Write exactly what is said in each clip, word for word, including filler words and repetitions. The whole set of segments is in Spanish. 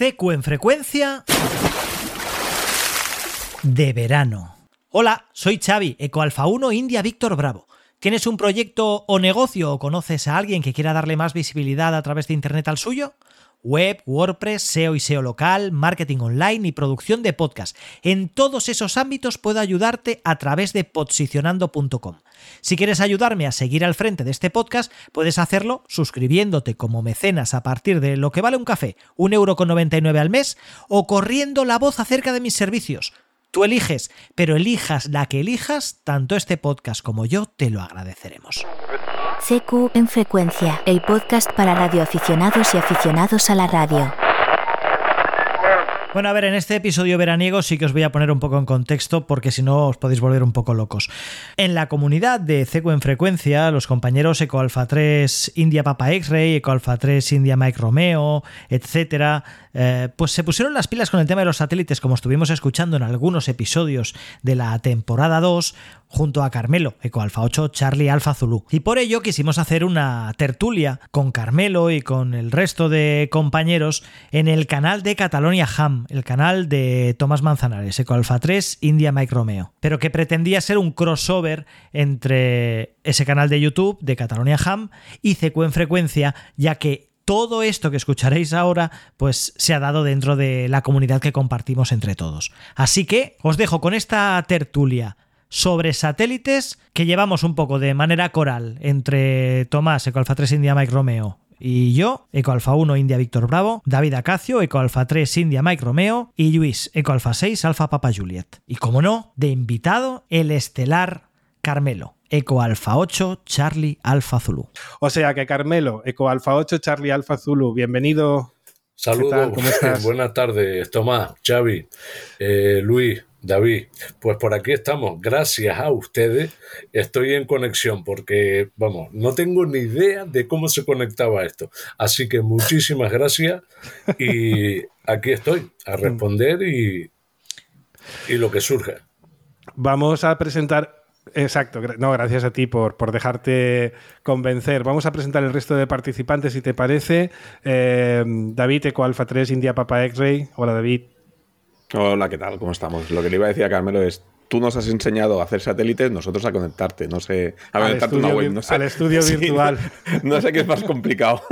C Q en frecuencia de verano. Hola, soy Xavi, Ecoalfa uno India Víctor Bravo. ¿Tienes un proyecto o negocio o conoces a alguien que quiera darle más visibilidad a través de Internet al suyo? Web, WordPress, S E O y S E O local, marketing online y producción de podcast. En todos esos ámbitos puedo ayudarte a través de posicionando punto com. Si quieres ayudarme a seguir al frente de este podcast, puedes hacerlo suscribiéndote como mecenas a partir de lo que vale un café, un euro con noventa y nueve al mes, o corriendo la voz acerca de mis servicios. Tú eliges, pero elijas la que elijas, tanto este podcast como yo te lo agradeceremos. C Q en frecuencia, el podcast para radioaficionados y aficionados a la radio. Bueno, a ver, en este episodio veraniego sí que os voy a poner un poco en contexto porque si no os podéis volver un poco locos. En la comunidad de C Q en frecuencia, los compañeros Ecoalfa tres India Papa X-Ray, Ecoalfa tres India Mike Romeo, etcétera, eh, pues se pusieron las pilas con el tema de los satélites, como estuvimos escuchando en algunos episodios de la temporada dos, junto a Carmelo, Ecoalfa ocho Charlie Alfa Zulu. Y por ello quisimos hacer una tertulia con Carmelo y con el resto de compañeros en el canal de Catalonia Ham, el canal de Tomás Manzanares, Ecoalfa tres India Mike Romeo, pero que pretendía ser un crossover entre ese canal de YouTube de Catalonia Ham y C Q en frecuencia, ya que todo esto que escucharéis ahora pues se ha dado dentro de la comunidad que compartimos entre todos. Así que os dejo con esta tertulia sobre satélites que llevamos un poco de manera coral entre Tomás, Ecoalfa tres India Mike Romeo, y yo, Ecoalfa uno India Víctor Bravo, David Acacio, Ecoalfa tres India Mike Romeo y Luis, Ecoalfa seis Alfa Papa Juliet. Y como no, de invitado, el estelar Carmelo, Ecoalfa ocho Charlie Alfa Zulu. O sea que Carmelo, Ecoalfa ocho Charlie Alfa Zulu, bienvenido. Saludos, ¿Cómo estás? Buenas tardes, Tomás, Xavi, eh, Luis, David. Pues por aquí estamos, gracias a ustedes estoy en conexión porque, vamos, no tengo ni idea de cómo se conectaba esto. Así que muchísimas gracias y aquí estoy a responder y, y lo que surja. Vamos a presentar... Exacto, no, gracias a ti por, por dejarte convencer. Vamos a presentar el resto de participantes, si te parece. Eh, David, Ecoalfa tres India Papa X-Ray. Hola, David. Hola, ¿qué tal? ¿Cómo estamos? Lo que le iba a decir a Carmelo es, tú nos has enseñado a hacer satélites, nosotros a conectarte, no sé, a al conectarte estudio, una web, no sé. Al estudio sí, virtual. No, no sé qué es más complicado.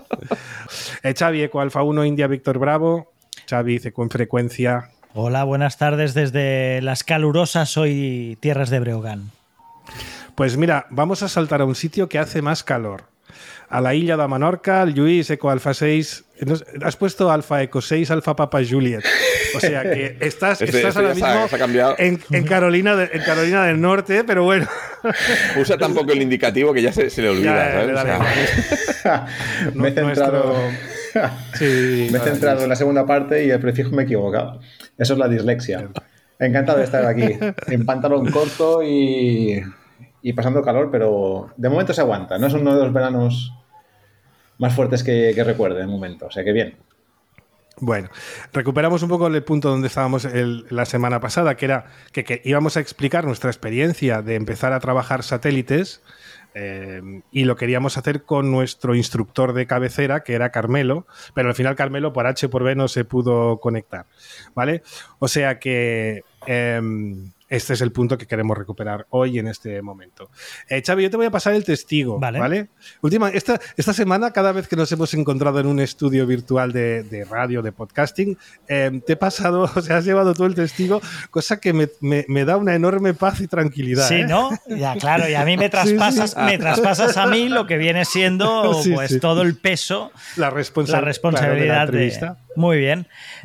eh, Xavi, Ecoalfa uno India Víctor Bravo. Xavi, C Q en frecuencia. Hola, buenas tardes desde las calurosas hoy tierras de Breogán. Pues mira, vamos a saltar a un sitio que hace más calor. A la Illa de Menorca, el Lluís, Ecoalfa seis. Has puesto Alfa Eco seis, Alfa Papa Juliet. O sea que estás, este, estás este ahora mismo se ha, se ha en, en, Carolina de, en Carolina del Norte, pero bueno. Usa tampoco el indicativo que ya se, se le olvida. Ya, ¿sabes? O sea, me he centrado, nuestro... sí, me he centrado en la segunda parte y el prefijo me he equivocado. Eso es la dislexia. Encantado de estar aquí, en pantalón corto y, y pasando calor, pero de momento se aguanta. No es uno de los veranos más fuertes que, que recuerde de momento, o sea que bien. Bueno, recuperamos un poco el punto donde estábamos el, la semana pasada, que era que, que íbamos a explicar nuestra experiencia de empezar a trabajar satélites. Eh, y lo queríamos hacer con nuestro instructor de cabecera, que era Carmelo, pero al final Carmelo por H por B no se pudo conectar, ¿vale? O sea que eh, este es el punto que queremos recuperar hoy en este momento. Eh, Xavi, yo te voy a pasar el testigo, ¿vale? ¿vale? Última, esta, esta semana, cada vez que nos hemos encontrado en un estudio virtual de, de radio, de podcasting, eh, te he pasado, o sea, has llevado tú el testigo, cosa que me, me, me da una enorme paz y tranquilidad. Sí, ¿eh? ¿no? Ya, claro, y a mí me traspasas, sí, sí. me traspasas a mí lo que viene siendo sí, pues sí. todo el peso, la, responsa la responsabilidad claro, de la entrevista. De... Muy bien.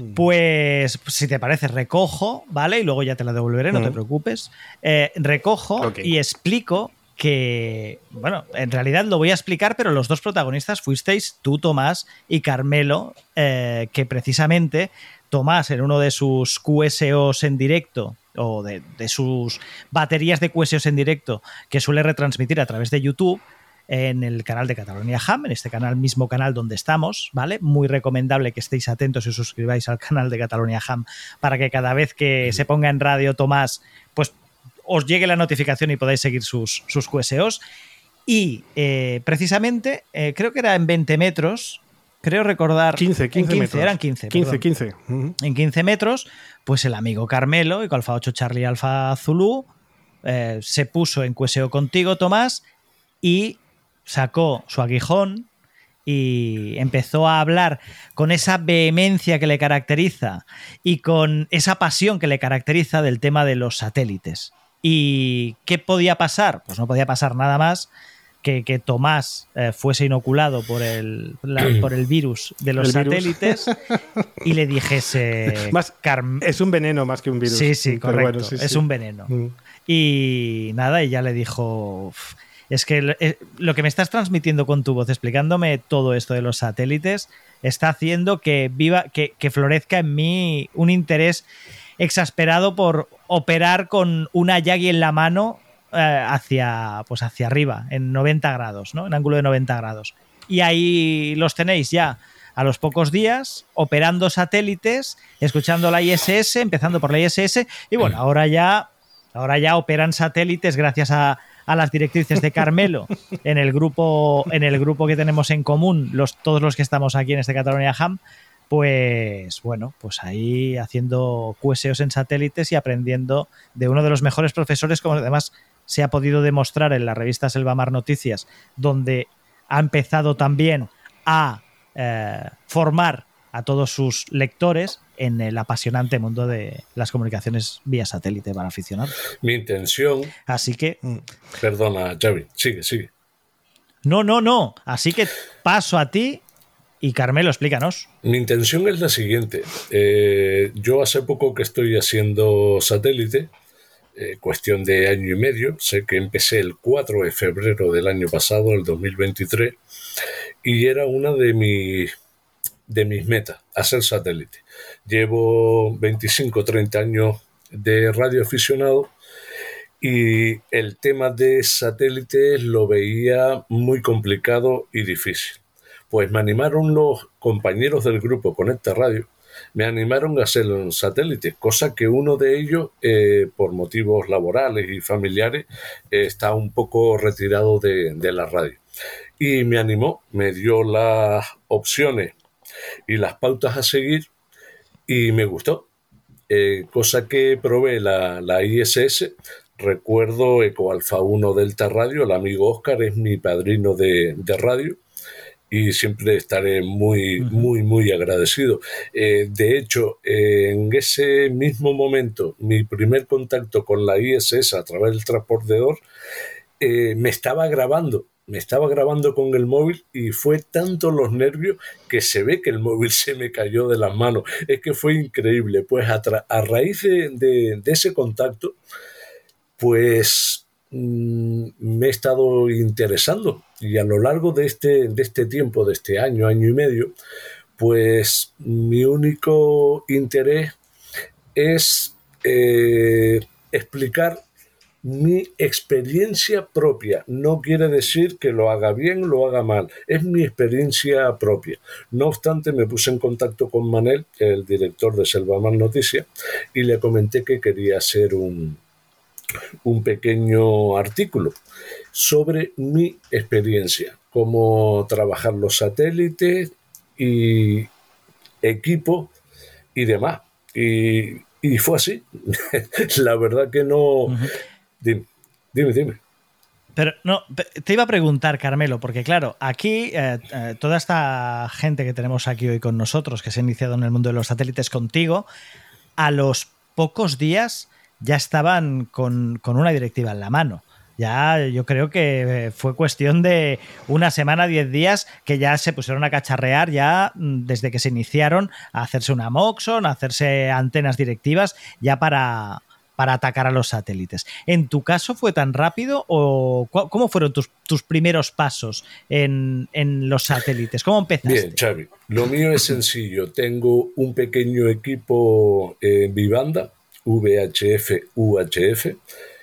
Pues, si te parece, recojo, ¿vale? Y luego ya te la devolveré, no mm. te preocupes. Eh, recojo okay. y explico que, bueno, en realidad lo voy a explicar, pero los dos protagonistas fuisteis tú, Tomás, y Carmelo, eh, que precisamente Tomás en uno de sus Q S Os en directo o de, de sus baterías de Q S Os en directo que suele retransmitir a través de YouTube en el canal de Catalonia Ham, en este canal, mismo canal donde estamos, ¿vale? Muy recomendable que estéis atentos y os suscribáis al canal de Catalonia Ham para que cada vez que se ponga en radio Tomás, pues os llegue la notificación y podáis seguir sus, sus Q S Os. Y eh, precisamente, eh, creo que era en veinte metros, creo recordar... quince, quince, en quince metros. Eran quince, quince, perdón. quince. Uh-huh. En quince metros, pues el amigo Carmelo, Eco Alfa ocho Charlie Alfa Zulu, eh, se puso en Q S O contigo, Tomás, y sacó su aguijón y empezó a hablar con esa vehemencia que le caracteriza y con esa pasión que le caracteriza del tema de los satélites. ¿Y qué podía pasar? Pues no podía pasar nada más que, que Tomás eh, fuese inoculado por el, la, por el virus de los El virus. satélites y le dijese... Más, Carm- es un veneno más que un virus. Sí, sí, Pero correcto. bueno, sí, es sí. un veneno. Mm. Y nada, y ya le dijo... Es que eh, lo que me estás transmitiendo con tu voz, explicándome todo esto de los satélites, está haciendo que viva, que, que florezca en mí un interés exasperado por operar con una Yagi en la mano eh, hacia, pues hacia arriba, en noventa grados, ¿no? En ángulo de noventa grados. Y ahí los tenéis ya a los pocos días, operando satélites, escuchando la I S S, empezando por la I S S, y bueno, ahora ya, ahora ya operan satélites gracias a, a las directrices de Carmelo en el grupo, en el grupo que tenemos en común, los, todos los que estamos aquí en este Catalonia Ham. Pues bueno, pues ahí haciendo Q S Os en satélites y aprendiendo de uno de los mejores profesores, como además se ha podido demostrar en la revista Selvamar Noticias, donde ha empezado también a eh, formar a todos sus lectores en el apasionante mundo de las comunicaciones vía satélite para aficionados. Mi intención... Así que... Perdona, Xavi, sigue, sigue. No, no, no. Así que paso a ti. Y Carmelo, explícanos. Mi intención es la siguiente. Eh, yo hace poco que estoy haciendo satélite, eh, cuestión de año y medio. Sé que empecé el cuatro de febrero del año pasado, el dos mil veintitrés, y era una de, mi, de mis metas, hacer satélite. Llevo veinticinco, treinta años de radioaficionado y el tema de satélites lo veía muy complicado y difícil. Pues me animaron los compañeros del grupo Conecta Radio, me animaron a hacer un satélite, cosa que uno de ellos, eh, por motivos laborales y familiares, eh, está un poco retirado de, de la radio. Y me animó, me dio las opciones y las pautas a seguir y me gustó. Eh, cosa que probé la, la I S S, recuerdo Eco Alfa uno Delta Radio, el amigo Oscar es mi padrino de, de radio. Y siempre estaré muy, muy, muy agradecido. Eh, de hecho, eh, en ese mismo momento, mi primer contacto con la I S S a través del transportador, eh, me estaba grabando, me estaba grabando con el móvil y fue tanto los nervios que se ve que el móvil se me cayó de las manos. Es que fue increíble. Pues a, tra- a raíz de, de, de ese contacto, pues... me he estado interesando y a lo largo de este, de este tiempo, de este año, año y medio, pues mi único interés es eh, explicar mi experiencia propia. No quiere decir que lo haga bien o lo haga mal, es mi experiencia propia. No obstante, me puse en contacto con Manel, el director de Selvamar Noticias, y le comenté que quería hacer un un pequeño artículo sobre mi experiencia, cómo trabajar los satélites y equipo y demás. Y, y fue así. La verdad que no... Uh-huh. Dime, dime, dime. Pero no, te iba a preguntar, Carmelo, porque claro, aquí eh, eh, toda esta gente que tenemos aquí hoy con nosotros, que se ha iniciado en el mundo de los satélites contigo, a los pocos días ya estaban con, con una directiva en la mano. Ya yo creo que fue cuestión de una semana, diez días, que ya se pusieron a cacharrear ya desde que se iniciaron a hacerse una Moxon, a hacerse antenas directivas ya para, para atacar a los satélites. ¿En tu caso fue tan rápido o cómo fueron tus, tus primeros pasos en, en los satélites? ¿Cómo empezaste? Bien, Xavi, lo mío es sencillo. Tengo un pequeño equipo en Vivanda, V H F, U H F,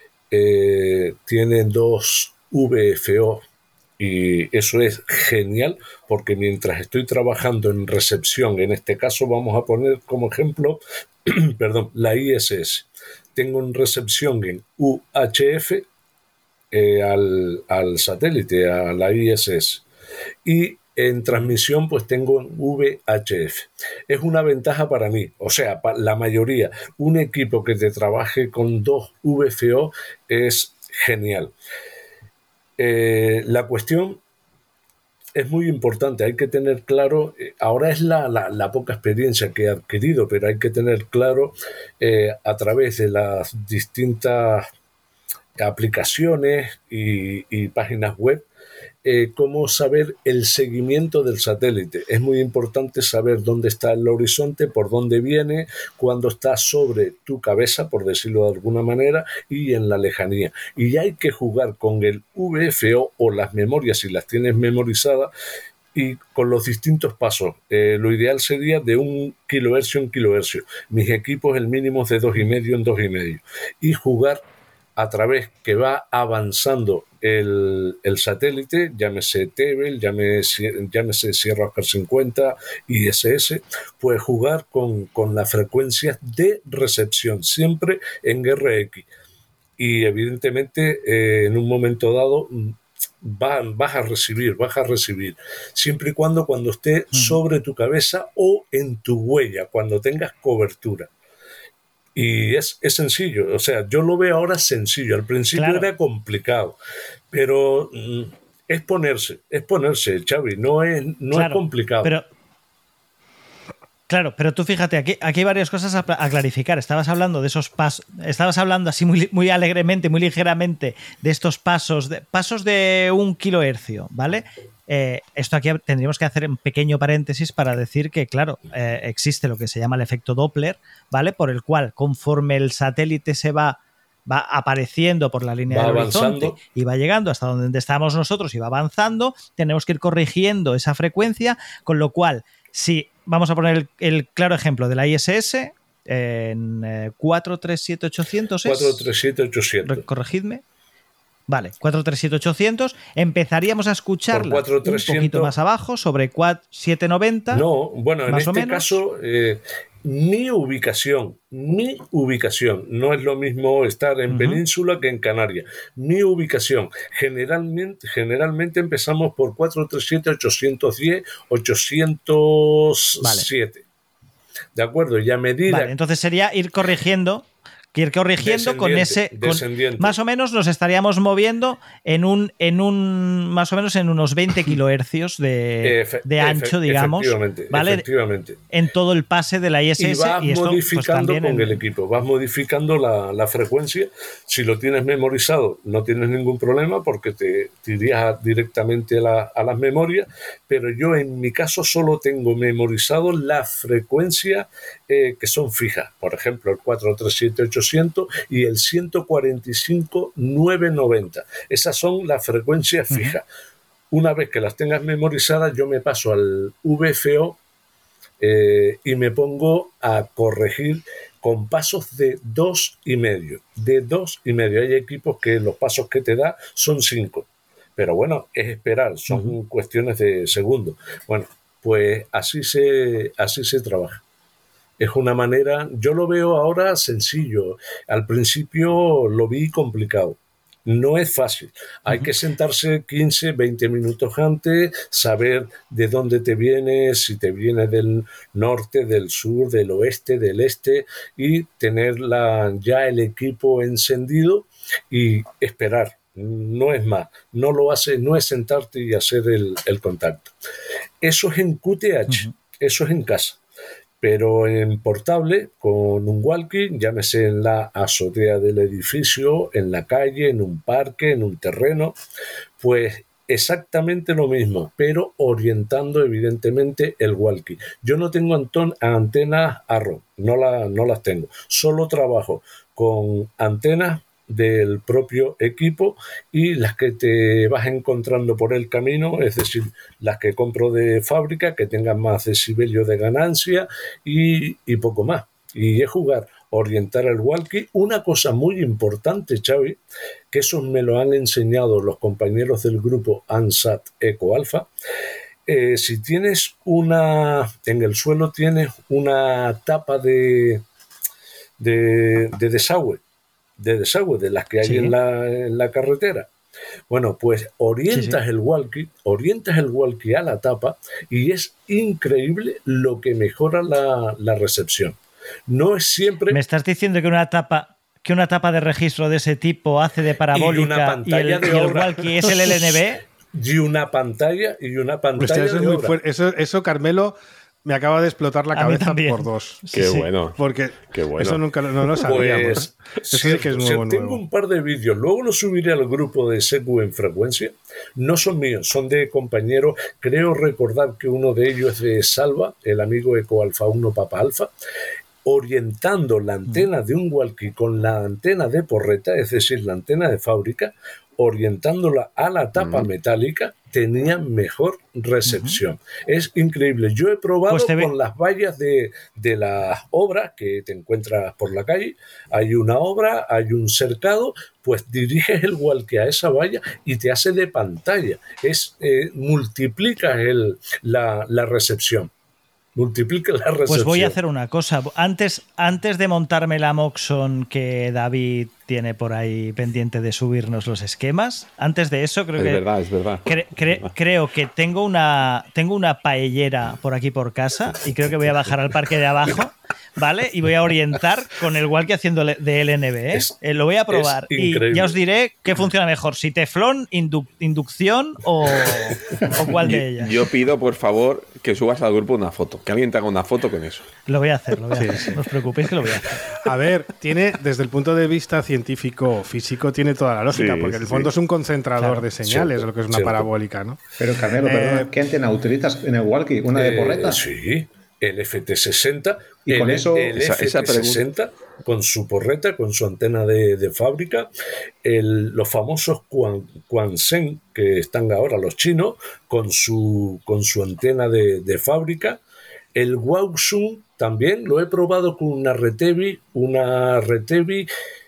eh, tienen dos V F O y eso es genial porque mientras estoy trabajando en recepción, en este caso vamos a poner como ejemplo, perdón, la I S S, tengo en recepción en U H F eh, al, al satélite, a la I S S, y en transmisión pues tengo en V H F. Es una ventaja para mí, o sea, para la mayoría. Un equipo que te trabaje con dos V F O es genial. Eh, la cuestión es muy importante, hay que tener claro, eh, ahora es la, la, la poca experiencia que he adquirido, pero hay que tener claro eh, a través de las distintas aplicaciones y, y páginas web, eh, cómo saber el seguimiento del satélite. Es muy importante saber dónde está el horizonte, por dónde viene, cuándo está sobre tu cabeza, por decirlo de alguna manera, y en la lejanía. Y hay que jugar con el V F O o las memorias, si las tienes memorizadas, y con los distintos pasos. Eh, lo ideal sería de un kilohercio en kilohercio. Mis equipos el mínimo es de dos y medio en dos y medio. Y jugar a través que va avanzando el, el satélite, llámese Tebel, llámese, llámese Sierra Oscar cincuenta, I S S, pues jugar con, con las frecuencias de recepción, siempre en R X. Y evidentemente eh, en un momento dado va, vas a recibir, vas a recibir, siempre y cuando, cuando esté uh-huh. sobre tu cabeza o en tu huella, cuando tengas cobertura. Y es, es sencillo, o sea, yo lo veo ahora sencillo, al principio claro. era complicado, pero mm, es ponerse, es ponerse, Xavi, no es, no claro, es complicado. Pero, claro, pero tú fíjate, aquí, aquí hay varias cosas a, a clarificar. Estabas hablando de esos pasos, estabas hablando así muy, muy alegremente, muy ligeramente de estos pasos, de, pasos de un kilohercio, ¿vale? Eh, esto aquí tendríamos que hacer un pequeño paréntesis para decir que, claro, eh, existe lo que se llama el efecto Doppler, ¿vale? Por el cual, conforme el satélite se va, va apareciendo por la línea va del horizonte avanzando. Y va llegando hasta donde estamos nosotros y va avanzando, tenemos que ir corrigiendo esa frecuencia, con lo cual, si vamos a poner el, el claro ejemplo de la I S S en eh, cuatro tres siete ochocientos, cuatro tres siete ochocientos. Corregidme. Vale, cuatro tres siete ochocientos, empezaríamos a escucharla un poquito más abajo, sobre cuatro siete noventa. No, bueno, en este caso, eh, mi ubicación, mi ubicación, no es lo mismo estar en uh-huh. Península que en Canarias. Mi ubicación, generalmente, generalmente empezamos por cuatro tres siete ochocientos diez, ochocientos siete. Vale. ¿De acuerdo? Y a medida... Vale, entonces sería ir corrigiendo... que ir corrigiendo con ese con, más o menos nos estaríamos moviendo en un en un más o menos en unos veinte kilohercios de, efe, de ancho, efe, digamos, efectivamente, ¿vale? Efectivamente. En todo el pase de la I S S. Y vas y esto, modificando pues, con en... el equipo, vas modificando la, la frecuencia. Si lo tienes memorizado, no tienes ningún problema porque te, te irías directamente a, la, a las memorias, pero yo en mi caso solo tengo memorizado las frecuencias eh, que son fijas. Por ejemplo, el cuatro tres siete ocho y el ciento cuarenta y cinco novecientos noventa. Esas son las frecuencias fijas. Uh-huh. Una vez que las tengas memorizadas, yo me paso al V F O eh, y me pongo a corregir con pasos de dos y medio. De dos y medio. Hay equipos que los pasos que te da son cinco. Pero bueno, es esperar, son uh-huh. cuestiones de segundos. Bueno, pues así se, así se trabaja. Es una manera, yo lo veo ahora sencillo. Al principio lo vi complicado. No es fácil. Hay uh-huh. que sentarse quince, veinte minutos antes, saber de dónde te viene, si te viene del norte, del sur, del oeste, del este, y tener la, ya el equipo encendido y esperar. No es más. No lo hace, no es sentarte y hacer el, el contacto. Eso es en Q T H, uh-huh. eso es en casa. Pero en portable, con un walkie, llámese en la azotea del edificio, en la calle, en un parque, en un terreno, pues exactamente lo mismo, pero orientando evidentemente el walkie. Yo no tengo anton- antenas Arrow, no, la, no las tengo, solo trabajo con antenas del propio equipo y las que te vas encontrando por el camino, es decir, las que compro de fábrica, que tengan más decibelios de ganancia y, y poco más. Y es jugar, orientar el walkie. Una cosa muy importante, Xavi, que eso me lo han enseñado los compañeros del grupo ANSAT Eco Alfa. Eh, si tienes una, en el suelo tienes una tapa de, de, de desagüe, de desagüe, de las que hay sí. en, la, en la carretera, Bueno, pues orientas sí, sí. el walkie, orientas el walkie a la tapa y es increíble lo que mejora la, la recepción. No es siempre... Me estás diciendo que una tapa... que una tapa de registro de ese tipo hace de parabólica y, una pantalla y, el, de y el walkie es el L N B. Y una pantalla y una pantalla Hostia, eso de es muy obra. fuerte. Eso, eso, Carmelo, me acaba de explotar la cabeza por dos. Qué sí, bueno. Porque qué bueno. Eso nunca no lo sabíamos. Pues, eso sí que es nuevo, Tengo nuevo. un par de vídeos, luego los subiré al grupo de Secu en frecuencia. No son míos, son de compañeros. Creo recordar que uno de ellos es de Salva, el amigo Eco Alfa uno Papa Alfa, orientando la antena de un walkie con la antena de porreta, es decir, la antena de fábrica, orientándola a la tapa uh-huh. metálica, tenía mejor recepción. Uh-huh. Es increíble. Yo he probado pues con las vallas de, de las obras que te encuentras por la calle. Hay una obra, hay un cercado, pues diriges el walkie a esa valla y te hace de pantalla. Es, eh, multiplica el, la, la recepción. Multiplica la recepción. Pues voy a hacer una cosa. Antes, antes de montarme la Moxon que David tiene por ahí pendiente de subirnos los esquemas, antes de eso creo es que... Verdad, es verdad, cre, cre, es verdad. Creo que tengo una, tengo una paellera por aquí por casa y creo que voy a bajar al parque de abajo, ¿vale? Y voy a orientar con el walkie haciendo de L N B, ¿eh? Es, eh, lo voy a probar y ya os diré qué funciona mejor, si teflón, indu, inducción o, o cuál de ellas. Yo pido, por favor, que subas al grupo una foto, que alguien te haga una foto con eso. Lo voy a hacer, lo voy a hacer. Sí, sí. No os preocupéis que lo voy a hacer. A ver, tiene, desde el punto de vista científico físico, tiene toda la lógica, sí, porque en el fondo sí. es un concentrador claro, de señales, cierto, lo que es una cierto. parabólica, ¿no? Pero Carmelo, eh, perdón, ¿qué antena utilizas en el walkie? ¿Una de porreta? Eh, sí, el F T sesenta. Y el, con eso, el esa, F T sesenta, esa con su porreta, con su antena de, de fábrica, el, los famosos Quan, Quansen, que están ahora los chinos, con su, con su antena de, de fábrica. El Wausun también lo he probado con una Retevi, una Retevi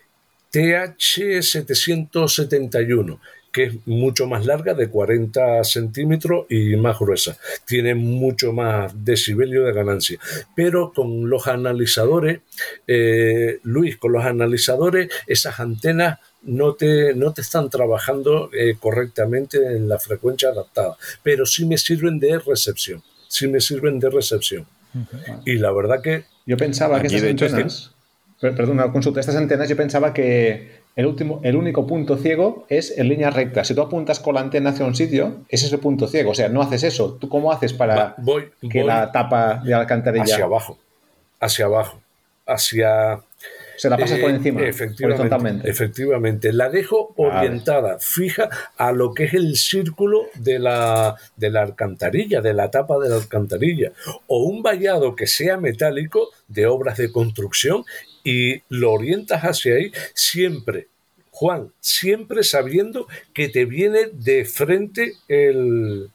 T H setecientos setenta y uno, que es mucho más larga, de cuarenta centímetros y más gruesa. Tiene mucho más decibelio de ganancia. Pero con los analizadores, eh, Luis, con los analizadores, esas antenas no te, no te están trabajando eh, correctamente en la frecuencia adaptada, pero sí me sirven de recepción. Sí me sirven de recepción. Uh-huh. Y la verdad que... Yo pensaba que estas antenas... Que... Perdón, una consulta. Estas antenas yo pensaba que el, último, el único punto ciego es en línea recta. Si tú apuntas con la antena hacia un sitio, ese es el punto ciego. O sea, no haces eso. ¿Tú cómo haces para Va, voy, que voy la tapa de la alcantarilla... Hacia abajo. Hacia abajo. Hacia... Se la pasas eh, por encima, efectivamente, horizontalmente. Efectivamente. La dejo orientada, vale. fija a lo que es el círculo de la, de la alcantarilla, de la tapa de la alcantarilla. O un vallado que sea metálico de obras de construcción y lo orientas hacia ahí siempre, Juan, siempre sabiendo que te viene de frente el,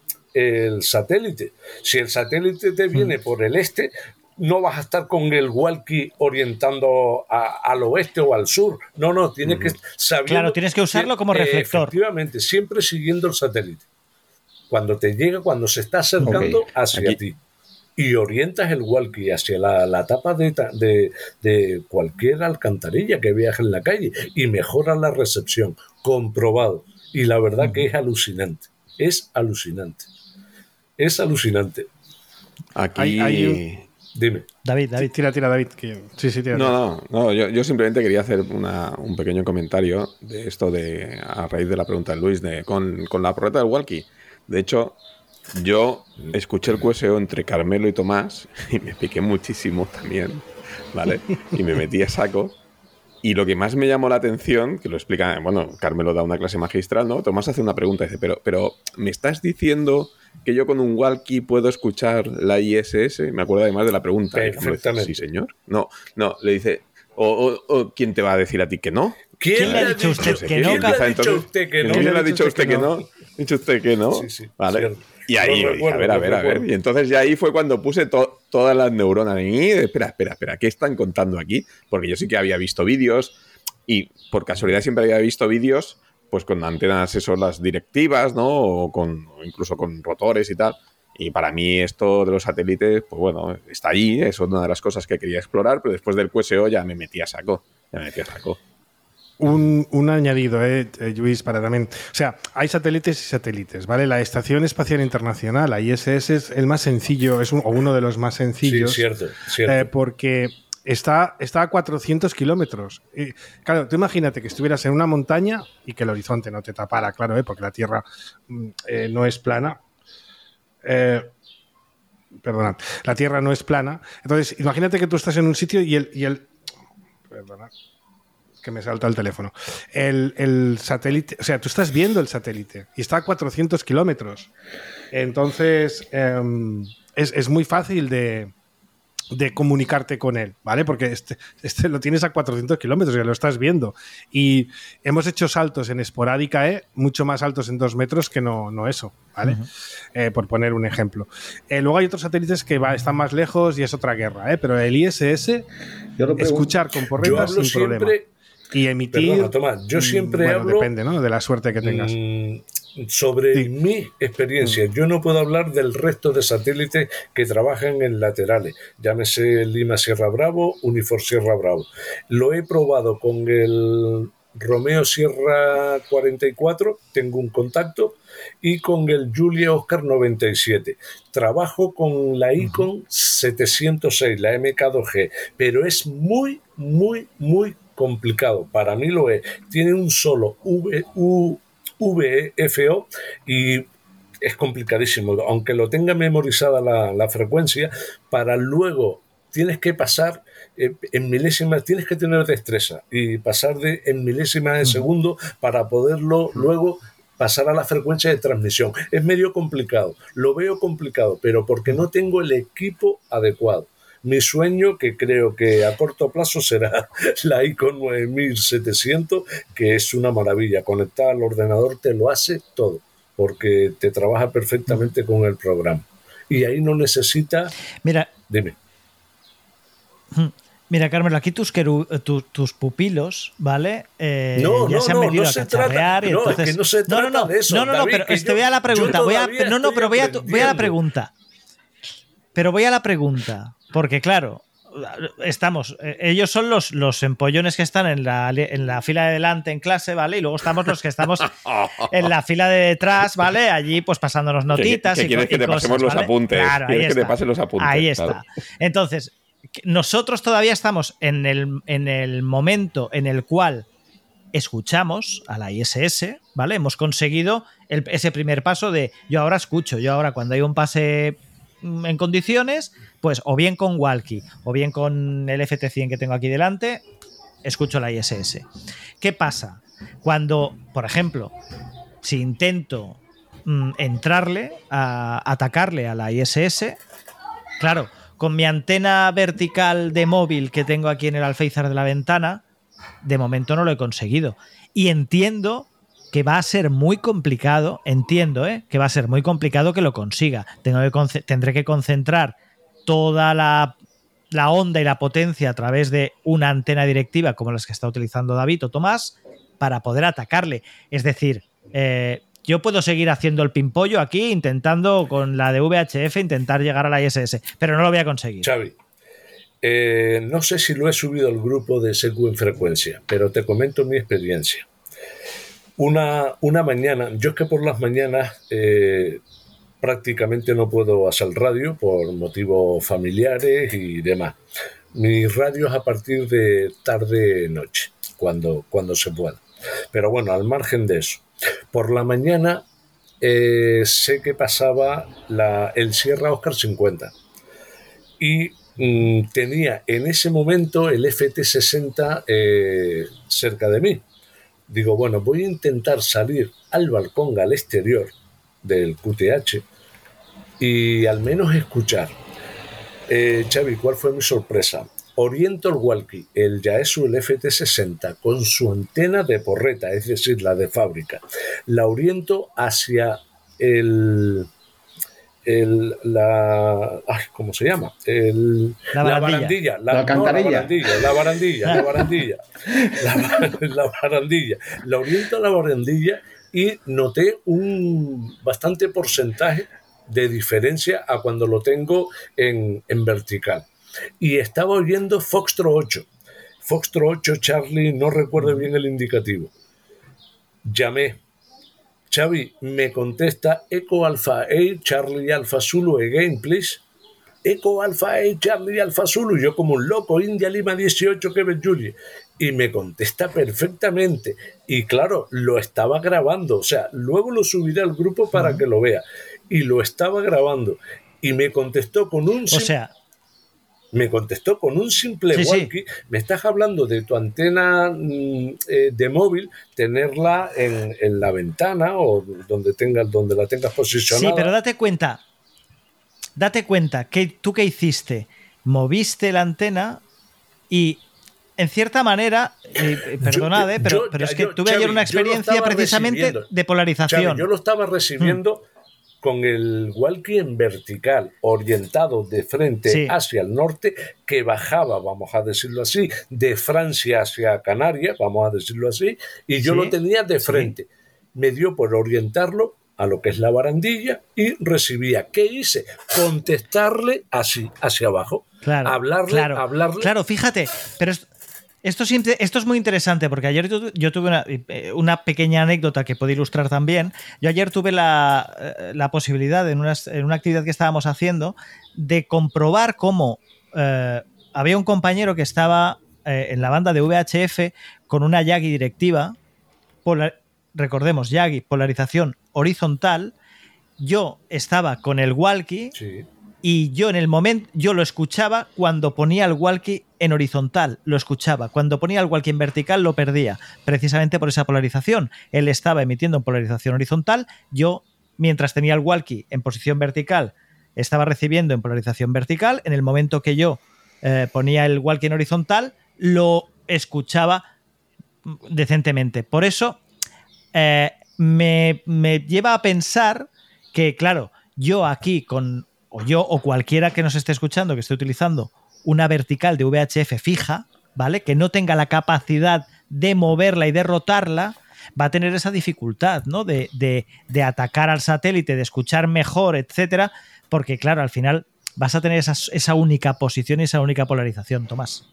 el satélite. Si el satélite te viene mm. por el este, no vas a estar con el walkie orientando a, al oeste o al sur. No, no, tienes uh-huh. que saber. Claro, tienes que usarlo como reflector. Eh, efectivamente, siempre siguiendo el satélite. Cuando te llega, cuando se está acercando okay. hacia Aquí. ti. Y orientas el walkie hacia la, la tapa de, de, de cualquier alcantarilla que viaje en la calle y mejora la recepción. Comprobado. Y la verdad uh-huh. que es alucinante. Es alucinante. Es alucinante. Aquí... Hay, hay un... Dime. David, David. Tira, tira, David. Que... Sí, sí, tira. No, no, no yo, yo simplemente quería hacer una, un pequeño comentario de esto de, a raíz de la pregunta de Luis, de, con, con la porreta del walkie. De hecho, yo escuché el Q S O entre Carmelo y Tomás y me piqué muchísimo también, ¿vale? Y me metí a saco. Y lo que más me llamó la atención, que lo explica, bueno, Carmelo da una clase magistral, ¿no? Tomás hace una pregunta y dice, pero, pero ¿me estás diciendo que yo con un walkie puedo escuchar la I S S? Me acuerdo además de la pregunta. Perfectamente. Sí, señor. No, no, le dice, o, o, o ¿quién te va a decir a ti que no? ¿Quién, ¿Quién le ha dicho usted que no? ¿Quién le ha dicho usted que no? ¿Quién le ha dicho usted que no? ¿Dicho usted que no? Sí, sí. Vale. Cierto. Y ahí, Lo dije, recuerdo, a ver, a ver, a ver. Y entonces ya ahí fue cuando puse to- todas las neuronas. Y, espera, espera, espera, ¿qué están contando aquí? Porque yo sí que había visto vídeos y por casualidad siempre había visto vídeos pues con antenas, eso, las directivas, ¿no? O con, o incluso con rotores y tal. Y para mí esto de los satélites, pues bueno, está ahí, es una de las cosas que quería explorar, pero después del Q S O ya me metí a saco. Ya me metí a saco. Un, un añadido, eh, Luis, para también. O sea, hay satélites y satélites, ¿vale? La Estación Espacial Internacional, la I S S, es el más sencillo, es un, o uno de los más sencillos. Sí, cierto, cierto. Eh, porque está, está a cuatrocientos kilómetros. Y, claro, tú imagínate que estuvieras en una montaña y que el horizonte no te tapara, claro, ¿eh? Porque la Tierra eh, no es plana. Eh, perdonad, la Tierra no es plana. Entonces, imagínate que tú estás en un sitio y el... Y el perdonad. Que me salta el teléfono. El, el satélite, o sea, tú estás viendo el satélite y está a cuatrocientos kilómetros. Entonces, eh, es, es muy fácil de, de comunicarte con él, ¿vale? Porque este, este lo tienes a cuatrocientos kilómetros, ya lo estás viendo. Y hemos hecho saltos en Esporádicae mucho más altos en dos metros que no, no eso, ¿vale? Uh-huh. Eh, por poner un ejemplo. Eh, luego hay otros satélites que va, están más lejos y es otra guerra, ¿eh? Pero el I S S, yo lo escuchar con porretas sin siempre... problema. Y emitir. Perdona, Tomás, yo siempre bueno, hablo. Depende, ¿no? De la suerte que tengas. Mmm, sobre sí. mi experiencia. Yo no puedo hablar del resto de satélites que trabajan en laterales. Llámese Lima Sierra Bravo, Unifor Sierra Bravo. Lo he probado con el Romeo Sierra cuarenta y cuatro, tengo un contacto, y con el Julia Oscar noventa y siete. Trabajo con la Icon uh-huh. setecientos seis, la M K dos G, pero es muy, muy, muy complicado. Para mí lo es. Tiene un solo v, U, V F O y es complicadísimo. Aunque lo tenga memorizada la, la frecuencia, para luego tienes que pasar eh, en milésimas, tienes que tener destreza y pasar de en milésimas de segundo para poderlo luego pasar a la frecuencia de transmisión. Es medio complicado. Lo veo complicado, pero porque no tengo el equipo adecuado. Mi sueño, que creo que a corto plazo será la Icon nueve mil setecientos, que es una maravilla. Conectada al ordenador te lo hace todo, porque te trabaja perfectamente con el programa. Y ahí no necesita... Mira, Dime. Mira, Carmelo, aquí tus, queru, tu, tus pupilos, ¿vale? Eh, no, ya no, se han no, venido no a se cacharrear. trata, y no, entonces, es que no se trata no, no, no, de eso, no, no, no, David, pero que te yo, voy a la pregunta. Voy a, no, no, pero voy a, voy a la pregunta. Pero voy a la pregunta, porque claro, estamos, ellos son los, los empollones que están en la, en la fila de delante en clase, ¿vale? Y luego estamos los que estamos en la fila de detrás, ¿vale? Allí pues pasándonos notitas. Que, que y, quieres y que te cosas, pasemos los ¿vale? apuntes. Claro, quieres ahí que está. te pasen los apuntes. Ahí claro. está. Entonces, nosotros todavía estamos en el, en el momento en el cual escuchamos a la I S S, ¿vale? Hemos conseguido el, ese primer paso de yo ahora escucho, yo ahora cuando hay un pase en condiciones, pues o bien con Walkie o bien con el F T cien que tengo aquí delante, escucho la I S S. ¿Qué pasa? Cuando, por ejemplo, si intento mm, entrarle, a atacarle a la I S S, claro, con mi antena vertical de móvil que tengo aquí en el alféizar de la ventana, de momento no lo he conseguido. Y entiendo que va a ser muy complicado, entiendo, ¿eh? que va a ser muy complicado que lo consiga. Tengo que tendré que concentrar toda la, la onda y la potencia a través de una antena directiva como las que está utilizando David o Tomás para poder atacarle. Es decir, eh, yo puedo seguir haciendo el pimpollo aquí intentando con la de V H F intentar llegar a la I S S, pero no lo voy a conseguir. Xavi, eh, no sé si lo he subido al grupo de S Q en frecuencia, pero te comento mi experiencia. Una, una mañana, yo es que por las mañanas eh, prácticamente no puedo hacer radio por motivos familiares y demás. Mi radio es a partir de tarde-noche, cuando, cuando se pueda. Pero bueno, al margen de eso, por la mañana eh, sé que pasaba la, el Sierra Oscar cincuenta y mm, tenía en ese momento el F T sesenta eh, cerca de mí. Digo, bueno, voy a intentar salir al balcón, al exterior del Q T H y al menos escuchar. Eh, Xavi, ¿cuál fue mi sorpresa? Oriento el walkie, el Yaesu, el F T sesenta, con su antena de porreta, es decir, la de fábrica. La oriento hacia el... El, la, ay, ¿cómo se llama? El, la barandilla. La, la, no, la barandilla. La barandilla, la barandilla. La, la barandilla. La oriento a la barandilla y noté un bastante porcentaje de diferencia a cuando lo tengo en, en vertical. Y estaba oyendo Foxtrot ocho. Foxtrot ocho Charlie, no recuerdo bien el indicativo. Llamé. Xavi me contesta Eco Alpha A Charlie Alpha Zulu again, please. Eco Alpha A Charlie Alpha Zulu. Yo como un loco, India Lima dieciocho, Quebec Julie. Y me contesta perfectamente. Y claro, lo estaba grabando. O sea, luego lo subiré al grupo para uh-huh. que lo vea. Y lo estaba grabando. Y me contestó con un... O sea... Me contestó con un simple sí, walkie. Sí. Me estás hablando de tu antena mm, eh, de móvil, tenerla en, en la ventana o donde tengas, donde la tengas posicionada. Sí, pero date cuenta, date cuenta que tú qué hiciste, moviste la antena y en cierta manera, eh, perdonad, eh, pero, yo, pero es yo, que tuve Xavi, ayer una experiencia precisamente de polarización. Xavi, yo lo estaba recibiendo. Hmm. Con el walkie en vertical, orientado de frente sí. hacia el norte, que bajaba, vamos a decirlo así, de Francia hacia Canarias, vamos a decirlo así, y yo sí. lo tenía de frente. Sí. Me dio por orientarlo a lo que es la barandilla y recibía. ¿Qué hice? Contestarle así, hacia abajo. Claro, hablarle, claro, hablarle. Claro, fíjate, pero es... Esto, esto es muy interesante porque ayer yo tuve una, una pequeña anécdota que puedo ilustrar también. Yo ayer tuve la, la posibilidad en una, en una actividad que estábamos haciendo de comprobar cómo eh, había un compañero que estaba eh, en la banda de V H F con una Yagi directiva, polar, recordemos, Yagi, polarización horizontal. Yo estaba con el walkie sí. y yo en el momento, yo lo escuchaba cuando ponía el walkie en horizontal, lo escuchaba. Cuando ponía el walkie en vertical lo perdía, precisamente por esa polarización. Él estaba emitiendo en polarización horizontal, yo, mientras tenía el walkie en posición vertical, estaba recibiendo en polarización vertical. En el momento que yo eh, ponía el walkie en horizontal, lo escuchaba decentemente. Por eso eh, me, me lleva a pensar que, claro, yo aquí con, o yo o cualquiera que nos esté escuchando, que esté utilizando una vertical de V H F fija, ¿vale? Que no tenga la capacidad de moverla y de rotarla, va a tener esa dificultad, ¿no? De, de, de atacar al satélite, de escuchar mejor, etcétera, porque, claro, al final vas a tener esa, esa única posición y esa única polarización, Tomás.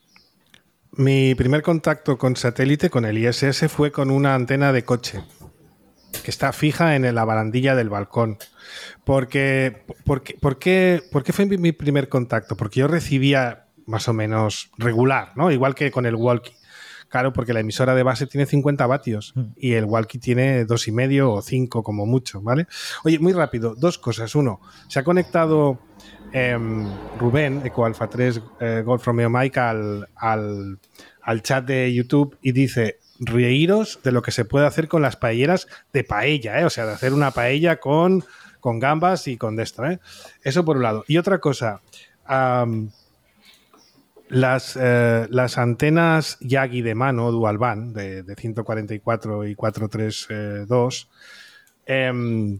Mi primer contacto con satélite, con el I S S, fue con una antena de coche que está fija en la barandilla del balcón. Porque, porque, ¿por qué, ¿Por qué fue mi primer contacto? Porque yo recibía más o menos regular, ¿no? Igual que con el walkie. Claro, porque la emisora de base tiene cincuenta vatios mm. y el walkie tiene dos y medio o cinco como mucho, ¿vale? Oye, muy rápido, dos cosas. Uno, se ha conectado eh, Rubén, Eco Alpha tres, eh, Golf Romeo Mike, al, al, al chat de YouTube y dice... reíros de lo que se puede hacer con las paelleras de paella, ¿eh? O sea, de hacer una paella con, con gambas y con de esto, ¿eh? Eso por un lado. Y otra cosa, um, las, eh, las antenas Yagi de mano, dual band, de, de ciento cuarenta y cuatro y cuatrocientos treinta y dos, eh,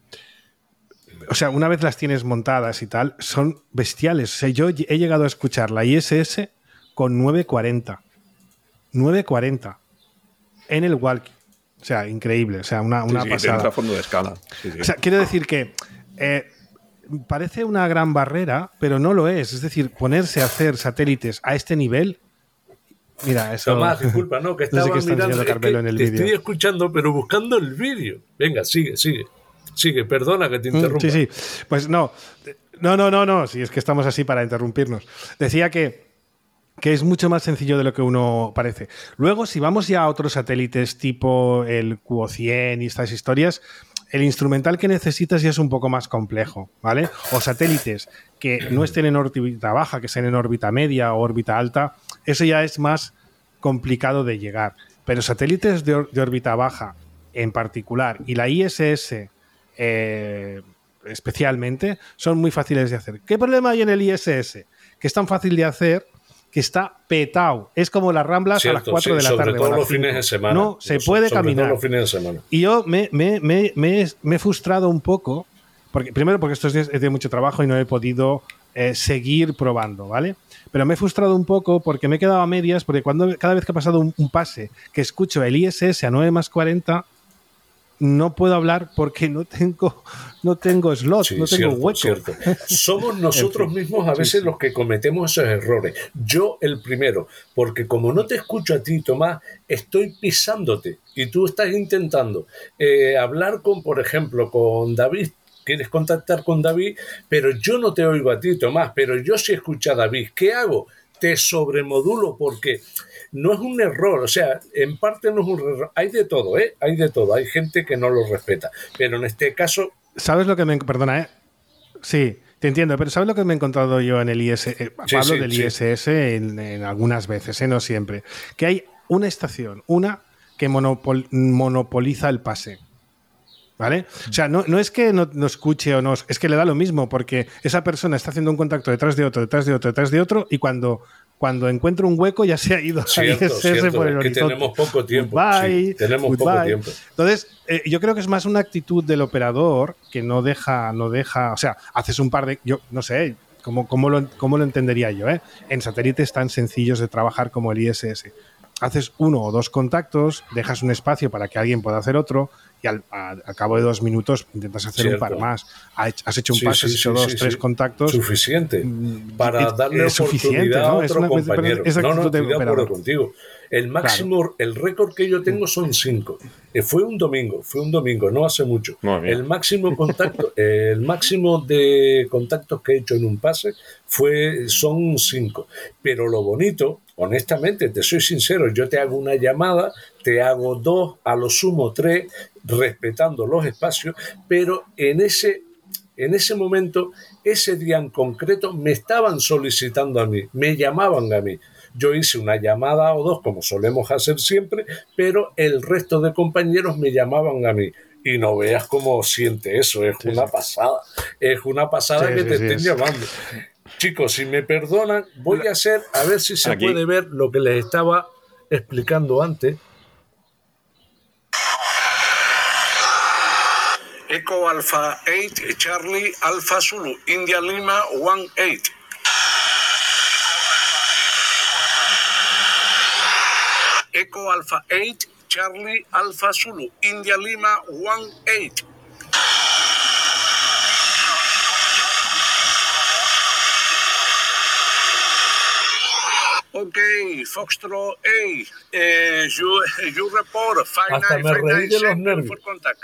o sea, una vez las tienes montadas y tal, son bestiales. O sea, yo he llegado a escuchar la I S S con nueve cuarenta. nueve cuarenta. En el walkie. O sea, increíble. O sea, una, una sí, sí, pasada. A fondo de escala. Sí, sí. O sea, quiero decir que eh, parece una gran barrera, pero no lo es. Es decir, ponerse a hacer satélites a este nivel. Mira, eso. Tomás, disculpa, no, que estaba no sé mirando. Es que en el te vídeo. Estoy escuchando, pero buscando el vídeo. Venga, sigue, sigue. Sigue, perdona que te interrumpa. Sí, sí. Pues no. No, no, no, no. Si es que estamos así para interrumpirnos. Decía que. que es mucho más sencillo de lo que uno parece. Luego, si vamos ya a otros satélites tipo el Q O cien y estas historias, el instrumental que necesitas ya es un poco más complejo, ¿vale? O satélites que no estén en órbita baja, que estén en órbita media o órbita alta, eso ya es más complicado de llegar. Pero satélites de, de órbita baja en particular y la I S S eh, especialmente son muy fáciles de hacer. ¿Qué problema hay en el I S S? Que es tan fácil de hacer que está petado. Es como las Ramblas Cierto, a las cuatro sí, de la sobre tarde. Todo los fines de semana. No, se puede sobre caminar. Todo los fines de semana. Y yo me, me, me, me, me he frustrado un poco, porque, primero porque estos días he tenido mucho trabajo y no he podido eh, seguir probando, ¿vale? Pero me he frustrado un poco porque me he quedado a medias, porque cuando cada vez que ha pasado un, un pase que escucho el I S S a nueve más cuarenta, no puedo hablar porque no tengo, no tengo slot, sí, no tengo cierto, hueco. Cierto. Somos nosotros en fin, mismos a veces sí, sí. los que cometemos esos errores. Yo el primero, porque como no te escucho a ti, Tomás, estoy pisándote y tú estás intentando eh, hablar con, por ejemplo, con David. Quieres contactar con David, pero yo no te oigo a ti, Tomás, pero yo sí escucho a David. ¿Qué hago? Te sobremodulo porque no es un error, o sea, en parte no es un error. Hay de todo, ¿eh? Hay de todo. Hay gente que no lo respeta, pero en este caso... ¿Sabes lo que me... Perdona, ¿eh? Sí, te entiendo, pero ¿sabes lo que me he encontrado yo en el I S S? Eh, sí, Pablo sí, del sí. I S S en, en algunas veces, ¿eh? No siempre. Que hay una estación, una que monopol, monopoliza el pase. ¿Vale? O sea, no, no es que no, no escuche o no, es que le da lo mismo, porque esa persona está haciendo un contacto detrás de otro, detrás de otro, detrás de otro, y cuando, cuando encuentra un hueco ya se ha ido cierto, a I S S cierto, por el es que horizonte. tenemos poco tiempo. Goodbye, sí, tenemos goodbye. poco tiempo. Entonces, eh, yo creo que es más una actitud del operador que no deja, no deja, o sea, haces un par de, yo no sé, ¿cómo, cómo, lo, cómo lo entendería yo? Eh? En satélites tan sencillos de trabajar como el I S S. Haces uno o dos contactos, dejas un espacio para que alguien pueda hacer otro y al, a, al cabo de dos minutos intentas hacer Cierto. un par más. Has hecho un sí, pase, has sí, hecho sí, dos, sí, tres sí. contros. Suficiente para es, darle es oportunidad ¿no? a otro una, compañero. Es no, no, estoy de de acuerdo contigo. El máximo, claro. el récord que yo tengo son cinco. Eh, fue un domingo, fue un domingo, no hace mucho. El máximo contacto, eh, el máximo de contactos que he hecho en un pase fue, son cinco. Pero lo bonito, honestamente, te soy sincero, yo te hago una llamada, te hago dos, a lo sumo tres, respetando los espacios, pero en ese, en ese momento, ese día en concreto, me estaban solicitando a mí, me llamaban a mí. Yo hice una llamada o dos, como solemos hacer siempre, pero el resto de compañeros me llamaban a mí. Y no veas cómo siente eso, es sí, una sí. pasada. Es una pasada sí, que sí, te sí, estén sí. llamando. Chicos, si me perdonan, voy a hacer, a ver si se Aquí. puede ver lo que les estaba explicando antes. Eco Alpha ocho, Charlie Alpha Zulu, India Lima dieciocho. Eco Alpha ocho, Charlie Alpha Zulu, India Lima dieciocho. Ok, Foxtrot A, eh, you, you report five nine five nine seven for contact.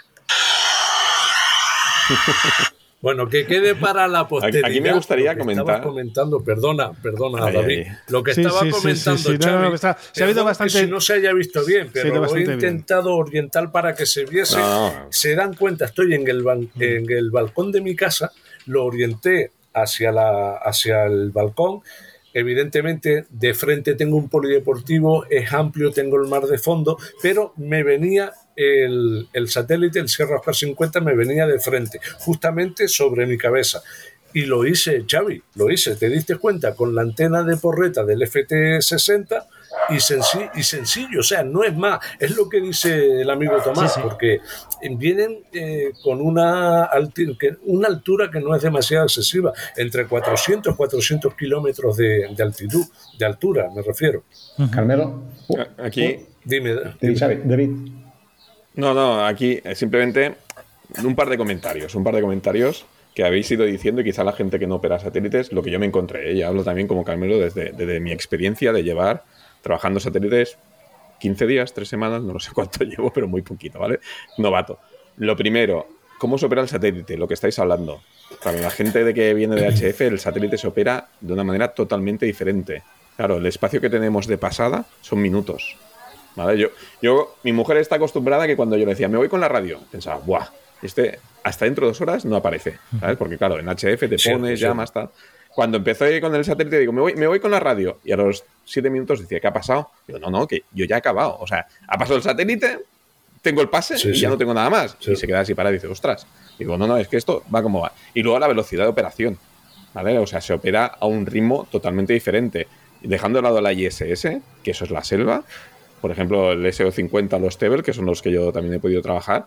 Bueno, que quede para la posteridad. Aquí me gustaría comentar. comentando, perdona, perdona, ay, David. Ay. Lo que sí, estaba sí, comentando, sí, sí, Xavi, no, no, está, se ha habido bastante. Si no se haya visto bien, pero lo he intentado bien. orientar para que se viese. No. Se dan cuenta, estoy en el, ban- en el balcón de mi casa, lo orienté hacia, la, hacia el balcón. Evidentemente, de frente tengo un polideportivo, es amplio, tengo el mar de fondo, pero me venía el, el satélite, el Sierra Oscar cincuenta, me venía de frente, justamente sobre mi cabeza. Y lo hice, Xavi, lo hice, ¿te diste cuenta? Con la antena de porreta del F T sesenta y, senci- y sencillo, o sea, no es más, es lo que dice el amigo Tomás, sí, sí. porque vienen eh, con una, alti- que, una altura que no es demasiado excesiva, entre cuatrocientos y cuatrocientos kilómetros de, de altitud, de altura, me refiero. Uh-huh. Carmelo, uh, aquí, uh, dime, dime. Xavi, David. No, no, aquí simplemente un par de comentarios, un par de comentarios que habéis ido diciendo y quizá la gente que no opera satélites, lo que yo me encontré, ¿eh? Y hablo también como Carmelo desde, desde mi experiencia de llevar trabajando satélites quince días, tres semanas, no sé cuánto llevo, pero muy poquito, ¿vale? Novato. Lo primero, ¿cómo se opera el satélite? Lo que estáis hablando. Para la gente de que viene de H F, el satélite se opera de una manera totalmente diferente. Claro, el espacio que tenemos de pasada son minutos, ¿vale? Yo, yo, mi mujer está acostumbrada a que cuando yo le decía, me voy con la radio, pensaba, ¡buah! Este hasta dentro de dos horas no aparece, ¿sabes? Porque claro, en H F te sí, pones, sí. llamas, tal. Cuando empecé con el satélite, digo, me voy, me voy con la radio. Y a los siete minutos decía, ¿qué ha pasado? Digo, no, no, que yo ya he acabado. O sea, ha pasado el satélite, tengo el pase sí, y sí. ya no tengo nada más. Sí. Y se queda así parado y dice, ostras. Digo, no, no, es que esto va como va. Y luego la velocidad de operación, ¿vale? O sea, se opera a un ritmo totalmente diferente. Dejando de lado la I S S, que eso es la selva, por ejemplo, el S O cincuenta, los Tebel, que son los que yo también he podido trabajar,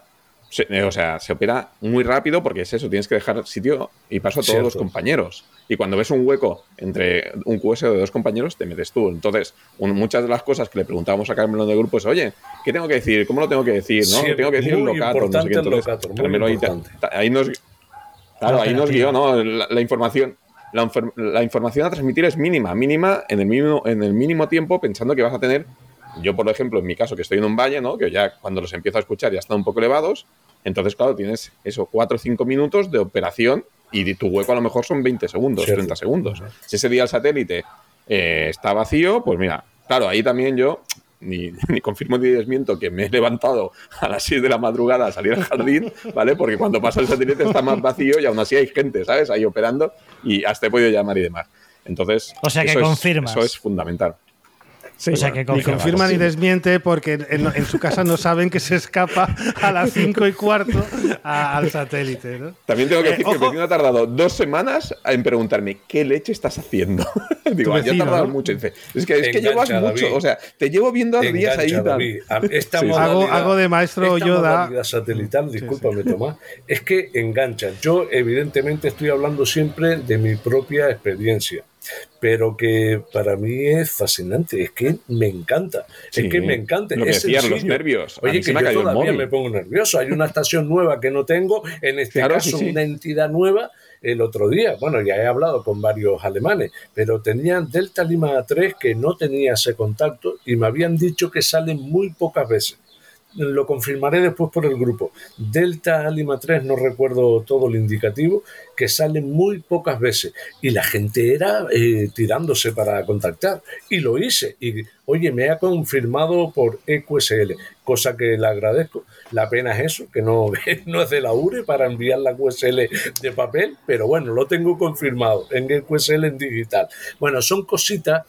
Se, o sea, se opera muy rápido porque es eso, tienes que dejar sitio y paso a todos Cierto. los compañeros. Y cuando ves un hueco entre un Q S O de dos compañeros, te metes tú. Entonces, un, muchas de las cosas que le preguntábamos a Carmelo de grupo es, oye, ¿qué tengo que decir? ¿Cómo lo tengo que decir? ¿No? Sí, tengo que decir el locator. No sé qué. Entonces, locator, Carmelo ahí, ahí nos, claro, ahí nos guió, ¿no? La, la información. La, la información a transmitir es mínima, mínima en el mínimo, en el mínimo tiempo, pensando que vas a tener. Yo, por ejemplo, en mi caso, que estoy en un valle, ¿no? Que ya cuando los empiezo a escuchar ya están un poco elevados. Entonces, claro, tienes eso, cuatro o cinco minutos de operación y tu hueco a lo mejor son veinte segundos, Cierto. treinta segundos. Si ese día el satélite eh, está vacío, pues mira, claro, ahí también yo ni, ni confirmo ni desmiento que me he levantado a las seis de la madrugada a salir al jardín, ¿vale? Porque cuando pasa el satélite está más vacío y aún así hay gente, ¿sabes? Ahí operando y hasta he podido llamar y demás. Entonces, o sea que eso confirmas. Es, eso es fundamental. Sí, o sea, que ni confirma ni desmiente porque en, en su casa no saben que se escapa a las cinco y cuarto a, al satélite, ¿no? También tengo que decir eh, que el vecino ha tardado dos semanas en preguntarme ¿qué leche estás haciendo? Digo, vecino, ya ha tardado ¿no? mucho. Dice, es que, es que llevas David. mucho, o sea, te llevo viendo a días ahí. Esta sí. hago, hago de maestro esta Yoda. modalidad satelital, discúlpame, sí, sí. Tomás, es que engancha. Yo, evidentemente, estoy hablando siempre de mi propia experiencia. Pero que para mí es fascinante, es que me encanta, sí, es que me encanta. Lo que es decían los nervios. Oye, que yo todavía me pongo nervioso. Hay una estación nueva que no tengo, en este claro, caso sí, sí. una entidad nueva. El otro día, bueno, ya he hablado con varios alemanes, pero tenían Delta Lima tres que no tenía ese contacto y me habían dicho que salen muy pocas veces. Lo confirmaré después por el grupo. Delta Lima tres, no recuerdo todo el indicativo, que sale muy pocas veces. Y la gente era eh, tirándose para contactar. Y lo hice. Y, oye, me ha confirmado por E Q S L, cosa que le agradezco. La pena es eso, que no, no es de la U R E para enviar la Q S L de papel, pero bueno, lo tengo confirmado en E Q S L en digital. Bueno, son cositas.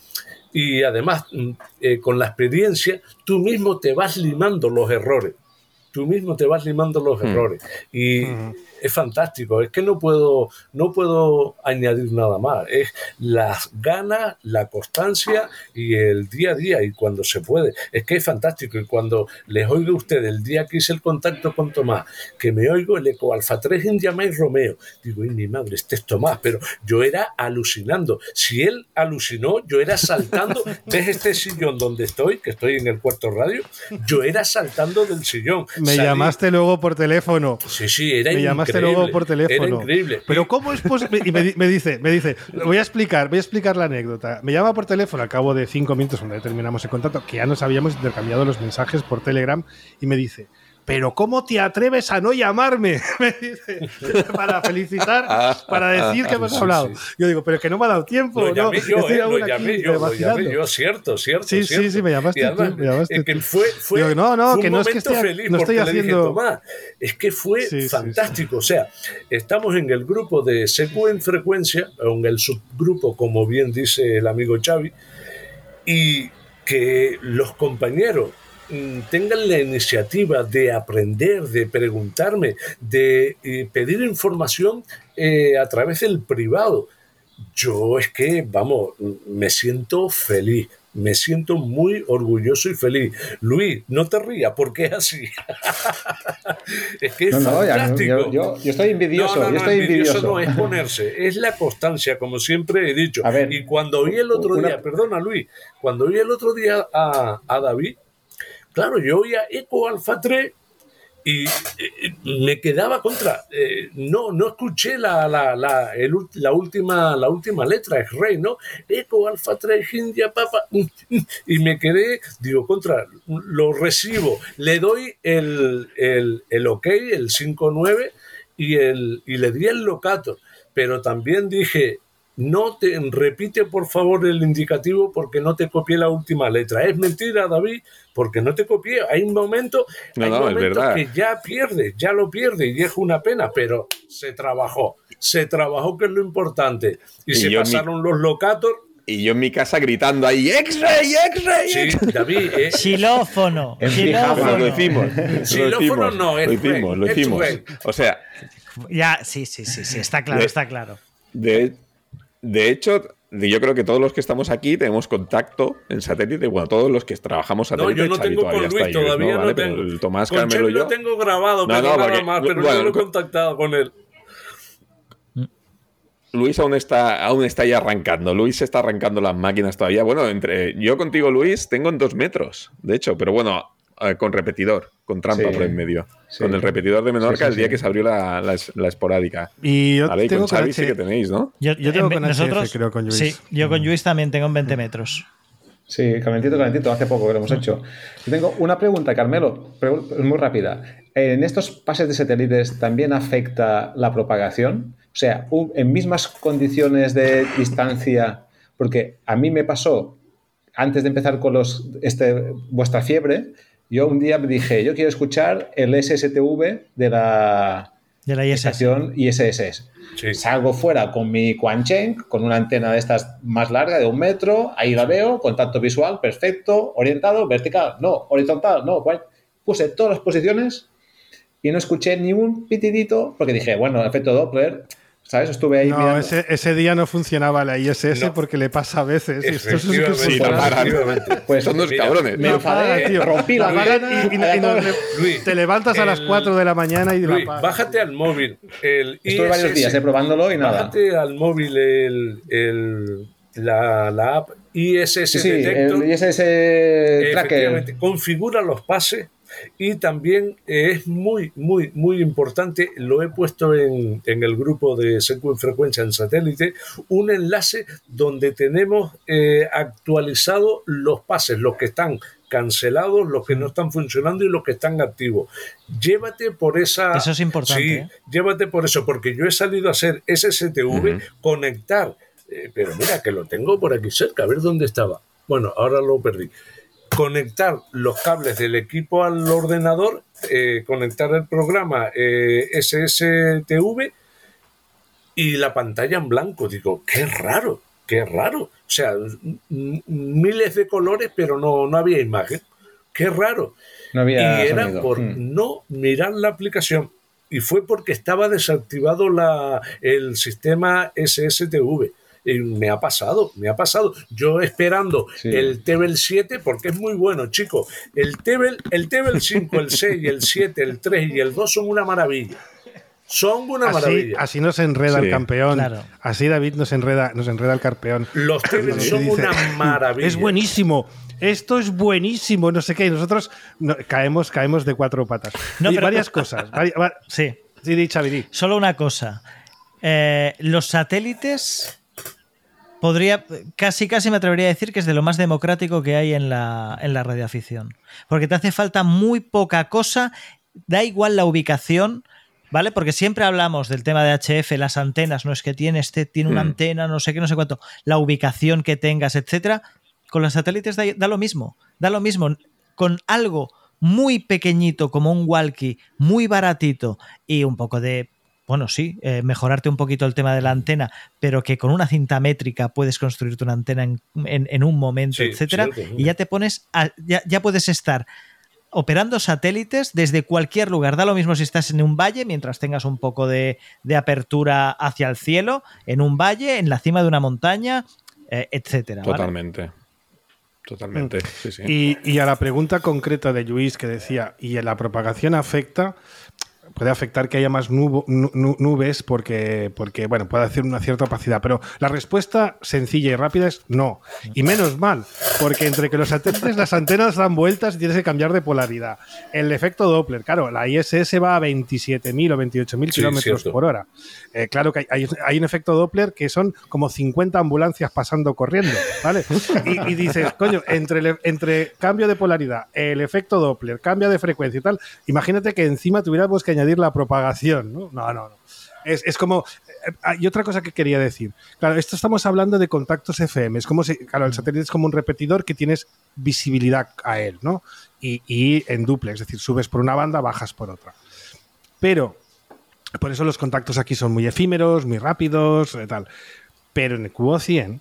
Y además, eh, con la experiencia, tú mismo te vas limando los errores. Tú mismo te vas limando los mm. errores. Y mm. es fantástico. Es que no puedo, no puedo añadir nada más. Es las ganas, la constancia y el día a día. Y cuando se puede. Es que es fantástico. Y cuando les oigo a ustedes, el día que hice el contacto con Tomás, que me oigo el Eco Alfa tres India Mike Romeo, digo, y mi madre, este es Tomás. Pero yo era alucinando. Si él alucinó, yo era saltando desde este sillón donde estoy, que estoy en el Cuarto Radio, yo era saltando del sillón. Me Salí. llamaste luego por teléfono. Sí, sí, era Me llamaste increíble. luego por teléfono. Era increíble. Pero ¿cómo es posible? Y me, me dice, me dice, voy a explicar, voy a explicar la anécdota. Me llama por teléfono al cabo de cinco minutos cuando terminamos el contacto, que ya nos habíamos intercambiado los mensajes por Telegram, y me dice, ¿pero cómo te atreves a no llamarme? Me dice, para felicitar, para decir que hemos hablado. Sí, sí. Yo digo, pero es que no me ha dado tiempo. Lo llamé no, yo, eh, lo, llamé yo lo llamé yo, cierto, cierto. Sí, cierto. sí, sí, me llamaste además, tú. Me llamaste que fue, fue, digo, no, no, fue que un no es que momento esté, feliz no estoy porque haciendo... le dije, Tomás, es que fue sí, fantástico. Sí, sí. O sea, estamos en el grupo de C Q en frecuencia, en el subgrupo, como bien dice el amigo Xavi, y que los compañeros tengan la iniciativa de aprender, de preguntarme, de eh, pedir información eh, a través del privado. Yo es que, vamos, me siento feliz, me siento muy orgulloso y feliz. Luis, no te rías, porque es así. Es que es no, fantástico. No, yo, yo, yo estoy envidioso. No, no, no, yo estoy envidioso, envidioso no es ponerse, es la constancia, como siempre he dicho. A ver, y cuando oí el otro una... día, perdona Luis, cuando oí el otro día a, a David, claro, yo oía Eco Alfa tres y eh, me quedaba contra. Eh, no, no escuché la, la, la, el, la, última, la última letra, es rey, ¿no? Eco Alfa tres India Papa. Y me quedé, digo, contra, lo recibo, le doy el, el, el ok, el cinco nueve y, el, y le di el locator. Pero también dije, no te repite por favor el indicativo porque no te copié la última letra. Es mentira, David, porque no te copié. Hay un momento, no, hay no, momentos que ya pierdes, ya lo pierdes y es una pena, pero se trabajó, se trabajó, que es lo importante. Y, y se pasaron mi... los locator. Y yo en mi casa gritando ahí, X-Ray, X-Ray. Sí, David. Eh. Xilófono. Xilófono. Lo hicimos. Xilófono no, es Lo hicimos, lo hicimos. O sea. Ya, sí, sí, sí, sí, está claro, de, está claro. De de hecho, yo creo que todos los que estamos aquí tenemos contacto en satélite. Bueno, todos los que trabajamos satélite. No, yo no Xavi tengo con Luis, ahí, todavía ¿no? no ¿Vale? tengo. Pero el Tomás, Con Carmelo Xavi y yo. lo tengo grabado, No, pero no, nada porque- más, pero bueno, yo lo he con- contactado con él. Luis aún está, aún está ahí arrancando. Luis está arrancando las máquinas todavía. Bueno, entre yo contigo, Luis, tengo en dos metros, de hecho, pero bueno, eh, con repetidor, con trampa Sí. por en medio. Sí. Con el repetidor de Menorca Sí, sí, el día sí. que se abrió la, la, la esporádica. Y yo Vale, y tengo con Xavi con sí H- que tenéis, ¿no? Yo, Yo tengo en- con H F, nosotros, creo, con Lluís. Sí, yo con Lluís también tengo en veinte metros. Sí, calentito, calentito, hace poco que lo hemos hecho. Yo tengo una pregunta, Carmelo, pregu- muy rápida. ¿En estos pases de satélites también afecta la propagación? O sea, un- en mismas condiciones de distancia, porque a mí me pasó, antes de empezar con los este, vuestra fiebre, yo un día dije, yo quiero escuchar el S S T V de la De la I S S. estación I S S S. Sí. Salgo fuera con mi Quancheng, con una antena de estas más larga, de un metro, ahí la veo, contacto visual, perfecto, orientado, vertical, no, horizontal, no. Guay. Puse todas las posiciones y no escuché ni un pitidito, porque dije, bueno, efecto Doppler, ¿sabes? Estuve ahí No, mirando. ese, ese día no funcionaba la I S S No. porque le pasa a veces. y esto es un Efectivamente, Sí, no frustrante. paran. efectivamente. Pues Son dos mira, cabrones. me No enfadé, para, tío. rompí la La paran máquina, y, y- y nos- Luis, te levantas a las el- cuatro de la mañana y Luis, la pa- bájate al móvil. El Estuve varios I S S, días eh, probándolo y nada. Bájate al móvil el, el- la, la app I S S Sí, sí, Detector. el I S S Tracker. Efectivamente, configura los pases y también eh, es muy, muy, muy importante, lo he puesto en, en el grupo de Secu en Frecuencia en Satélite, un enlace donde tenemos eh, actualizado los pases, los que están cancelados, los que no están funcionando y los que están activos. Llévate por esa... Eso es importante, Sí, ¿eh? llévate por eso, porque yo he salido a hacer S S T V, Ujú. conectar, eh, pero mira que lo tengo por aquí cerca, a ver dónde estaba. Bueno, ahora lo perdí. Conectar los cables del equipo al ordenador, eh, conectar el programa eh, S S T V y la pantalla en blanco. Digo, qué raro, qué raro. O sea, m- miles de colores, pero no, no había imagen. Qué raro. No había Y era sonido. por Mm. no mirar la aplicación. Y fue porque estaba desactivado la, el sistema S S T V. Y me ha pasado, me ha pasado. Yo esperando Sí. el Tebel siete, porque es muy bueno, chicos. El Tebel, el Tebel cinco, el seis, el siete, el tres y el dos son una maravilla. Son una Así, maravilla. así nos enreda Sí. el campeón. Claro. Así David nos enreda, nos enreda el campeón. Los Tebel Y son dice, una maravilla. Es buenísimo. Esto es buenísimo. No sé qué. Y nosotros no- caemos, caemos de cuatro patas. No, Y pero- varias cosas. vari- va- Sí. sí, di, Xavi, di. Solo una cosa. Eh, los satélites podría, casi casi me atrevería a decir que es de lo más democrático que hay en la, en la radioafición. Porque te hace falta muy poca cosa, da igual la ubicación, ¿vale? Porque siempre hablamos del tema de H F, las antenas, no es que tiene este, tiene una Mm. antena, no sé qué, no sé cuánto, la ubicación que tengas, etcétera. Con los satélites da, da lo mismo, da lo mismo. Con algo muy pequeñito como un walkie, muy baratito y un poco de, bueno, sí, eh, mejorarte un poquito el tema de la antena, pero que con una cinta métrica puedes construirte una antena en, en- en un momento, Sí, etcétera, cierto, y ya te pones, a- ya, ya puedes estar operando satélites desde cualquier lugar. Da lo mismo si estás en un valle, mientras tengas un poco de, de apertura hacia el cielo, en un valle, en la cima de una montaña, eh, etcétera. ¿vale? Totalmente. Totalmente. Sí, sí. Y, y a la pregunta concreta de Luis que decía, ¿y la propagación afecta? Puede afectar que haya más nubo- nu- nu- nubes porque, porque, bueno, puede hacer una cierta opacidad. Pero la respuesta sencilla y rápida es no. Y menos mal, porque entre que los satélites, las antenas dan vueltas y tienes que cambiar de polaridad. El efecto Doppler, claro, la I S S va a veintisiete mil o veintiocho mil Sí, kilómetros cierto. por hora. Eh, claro que hay, hay- hay un efecto Doppler que son como cincuenta ambulancias pasando corriendo, ¿vale? Y, y dices, coño, entre, el- entre cambio de polaridad, el efecto Doppler, cambio de frecuencia y tal, imagínate que encima tuviéramos que añadir la propagación, ¿no? No, no, no. Es, es como... eh, Y otra cosa que quería decir. Claro, esto estamos hablando de contactos F M. Es como si... Claro, el satélite es como un repetidor que tienes visibilidad a él, ¿no? Y, y en duplex, es decir, subes por una banda, bajas por otra. Pero... Por eso los contactos aquí son muy efímeros, muy rápidos, y tal. Pero en el Q O cien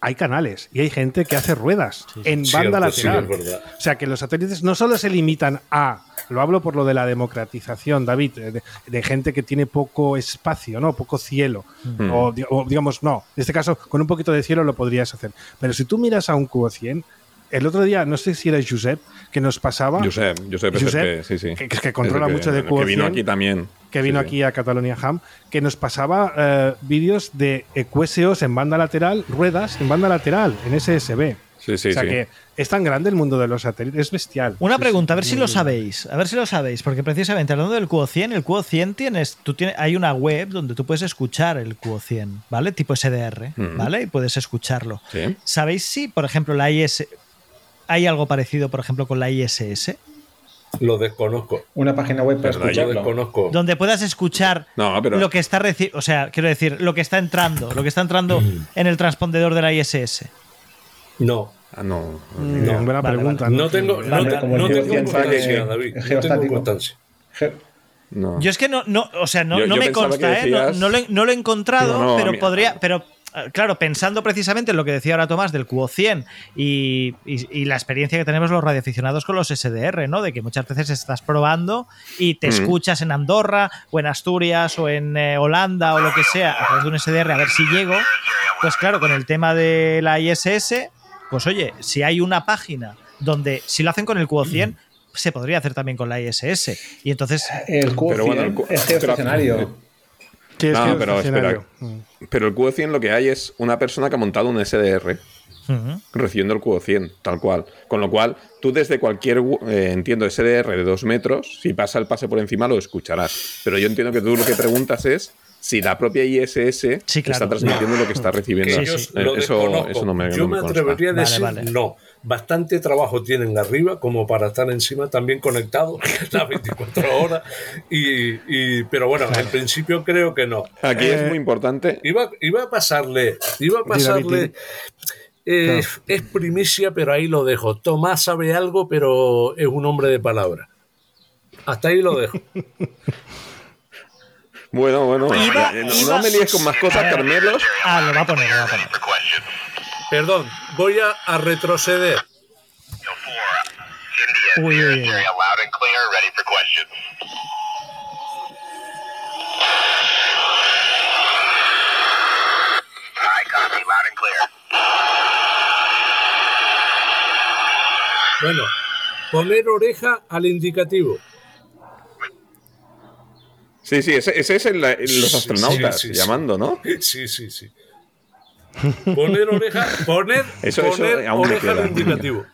hay canales y hay gente que hace ruedas sí, en cierto, banda lateral. Sí, es verdad. O sea, que los satélites no solo se limitan a, lo hablo por lo de la democratización, David, de, de gente que tiene poco espacio, ¿no? Poco cielo. Mm. O, o digamos, no. En este caso, con un poquito de cielo lo podrías hacer. Pero si tú miras a un Q O cien, el otro día, no sé si era Josep, que nos pasaba. Josep, Josep, Josep que, sí, sí. Que, que controla que, mucho de Q O cien. Que vino aquí también. Que vino sí, aquí sí. a Catalonia Ham, que nos pasaba eh, vídeos de Q S Os en banda lateral, ruedas en banda lateral, en S S B. Sí, sí, o sea sí. que es tan grande el mundo de los satélites, es bestial. Una sí, pregunta, sí, a ver si lo sabéis, a ver si lo sabéis, porque precisamente hablando del Q O cien, el Q O cien tienes, tú tienes, hay una web donde tú puedes escuchar el Q O cien, ¿vale? Tipo S D R, mm. ¿vale? Y puedes escucharlo. ¿Sí? ¿Sabéis si, por ejemplo, la I S hay algo parecido, por ejemplo, con la I S S? Lo desconozco. Una página web para Pero escucharlo. Yo desconozco. Donde puedas escuchar no, pero... lo que está recibiendo, o sea, quiero decir, lo que está entrando, lo que está entrando mm. en el transpondedor de la I S S. No. Ah, no. No, no buena vale, pregunta. Vale. No tengo, no, vale, te, no tengo constancia, David. No tengo constancia. No. Yo es que no, no o sea, no, yo, no yo me consta, decías... ¿eh? No, no, lo, no lo he encontrado, no, no, pero mí, podría, pero claro, pensando precisamente en lo que decía ahora Tomás del Q O cien y, y, y la experiencia que tenemos los radioaficionados con los S D R, ¿no? De que muchas veces estás probando y te mm. escuchas en Andorra o en Asturias o en eh, Holanda o lo que sea a través de un S D R a ver si llego. Pues claro, con el tema de la I S S, pues oye, si hay una página donde si lo hacen con el Q O cien, se podría hacer también con la I S S. Y entonces... El Q O cien pero bueno, el Q... es geoestacionario. Sí, es no, pero espera. Pero el Q O cien lo que hay es una persona que ha montado un S D R uh-huh. recibiendo el Q O cien, tal cual. Con lo cual, tú desde cualquier, eh, entiendo, S D R de dos metros, si pasa el pase por encima lo escucharás. Pero yo entiendo que tú lo que preguntas es si la propia I S S sí, claro. está transmitiendo no. lo que está recibiendo. Que yo lo eso, eso no me Yo no me, me atrevería a decir vale, vale. no. Bastante trabajo tienen arriba como para estar encima también conectados las veinticuatro horas. Y, y, pero bueno, en principio creo que no. Aquí eh, es muy importante. Iba, iba a pasarle, iba a pasarle. Eh, no. Es primicia, pero ahí lo dejo. Tomás sabe algo, pero es un hombre de palabra. Hasta ahí lo dejo. Bueno, bueno, iba, no, iba, no me líes con más cosas, Carmelo. Ah, lo va a poner, lo va a poner. Perdón, voy a, a retroceder. Uy, uy, uy. Bueno, poner oreja al indicativo. Sí, sí, ese, ese es el, el, los astronautas sí, sí, llamando, ¿no? Sí, sí, sí. Poner oreja, poner, eso, poner eso oreja al indicativo.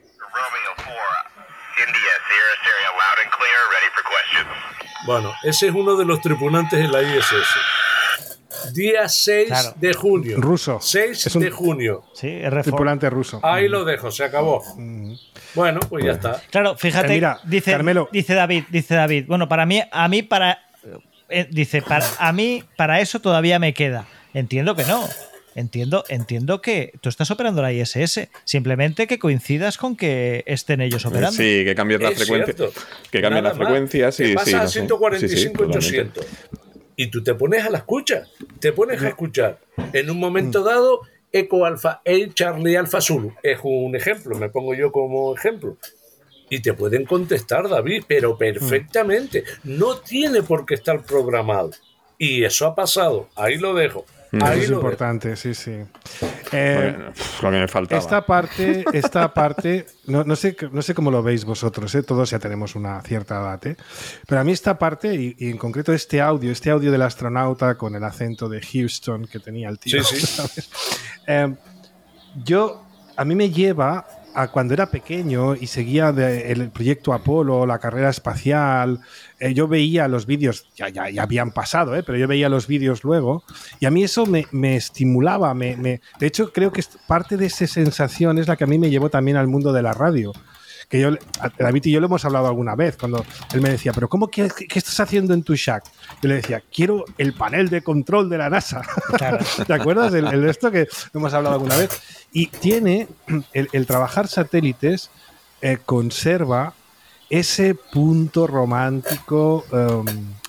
Bueno, ese es uno de los tripulantes en la I S S. Día seis claro. de junio. Ruso. seis de junio. Sí, es tripulante ruso. Ahí mm. lo dejo, se acabó. Mm. Bueno, pues ya está. Claro, fíjate, eh, mira, dice, Carmelo. dice David, dice David. Bueno, para mí, a mí para eh, dice, para a mí para eso todavía me queda. Entiendo que no. Entiendo, entiendo que tú estás operando la I S S, simplemente que coincidas con que estén ellos operando. Sí, que cambies la frecuencia. Que cambien la frecuencia, sí, pasa sí. a no ciento cuarenta y cinco, sí, sí, ochocientos. Y tú te pones a la escucha, te pones a escuchar. En un momento dado, Eco Alfa, el Charlie Alfa Zulu, es un ejemplo, me pongo yo como ejemplo. Y te pueden contestar, David, pero perfectamente. No tiene por qué estar programado. Y eso ha pasado, ahí lo dejo. Ahí es lo importante, dejo. sí, sí. Eh, bueno, lo que me faltaba. Esta parte, esta parte no, no, sé, no sé cómo lo veis vosotros, ¿eh? Todos ya tenemos una cierta edad, ¿eh? Pero a mí esta parte, y, y en concreto este audio, este audio del astronauta con el acento de Houston que tenía el tío, sí, sí. ¿sabes? Eh, yo, a mí me lleva a cuando era pequeño y seguía de, el proyecto Apolo, la carrera espacial. Eh, yo veía los vídeos, ya, ya, ya habían pasado, ¿eh? Pero yo veía los vídeos luego y a mí eso me, me estimulaba. Me, me, de hecho, creo que parte de esa sensación es la que a mí me llevó también al mundo de la radio. Que yo, David y yo lo hemos hablado alguna vez, cuando él me decía, ¿pero cómo qué, qué estás haciendo en tu shack? Yo le decía, quiero el panel de control de la NASA. Claro. ¿Te acuerdas? El, el esto que hemos hablado alguna vez. Y tiene, el, el trabajar satélites eh, conserva ese punto romántico um,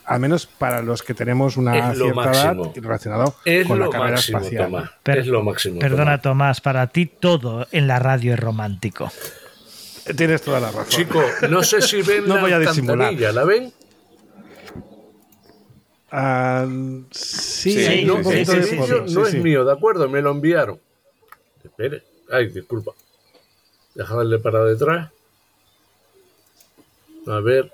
al menos para los que tenemos una Es lo cierta máximo. edad relacionado Es con la lo carrera máximo, espacial. Tomás. Per- Es lo máximo. Perdona, Tomás. Tomás, para ti todo en la radio es romántico. Tienes toda la razón. Chico, no sé si ven No la voy a disimular. alcantarilla, ¿la ven? Ah, sí, Sí, hay sí, un sí, poquito sí, de sí, fondo, no sí, es sí. mío, ¿de acuerdo? Me lo enviaron. Espere. Ay, disculpa. Deja darle para detrás. A ver.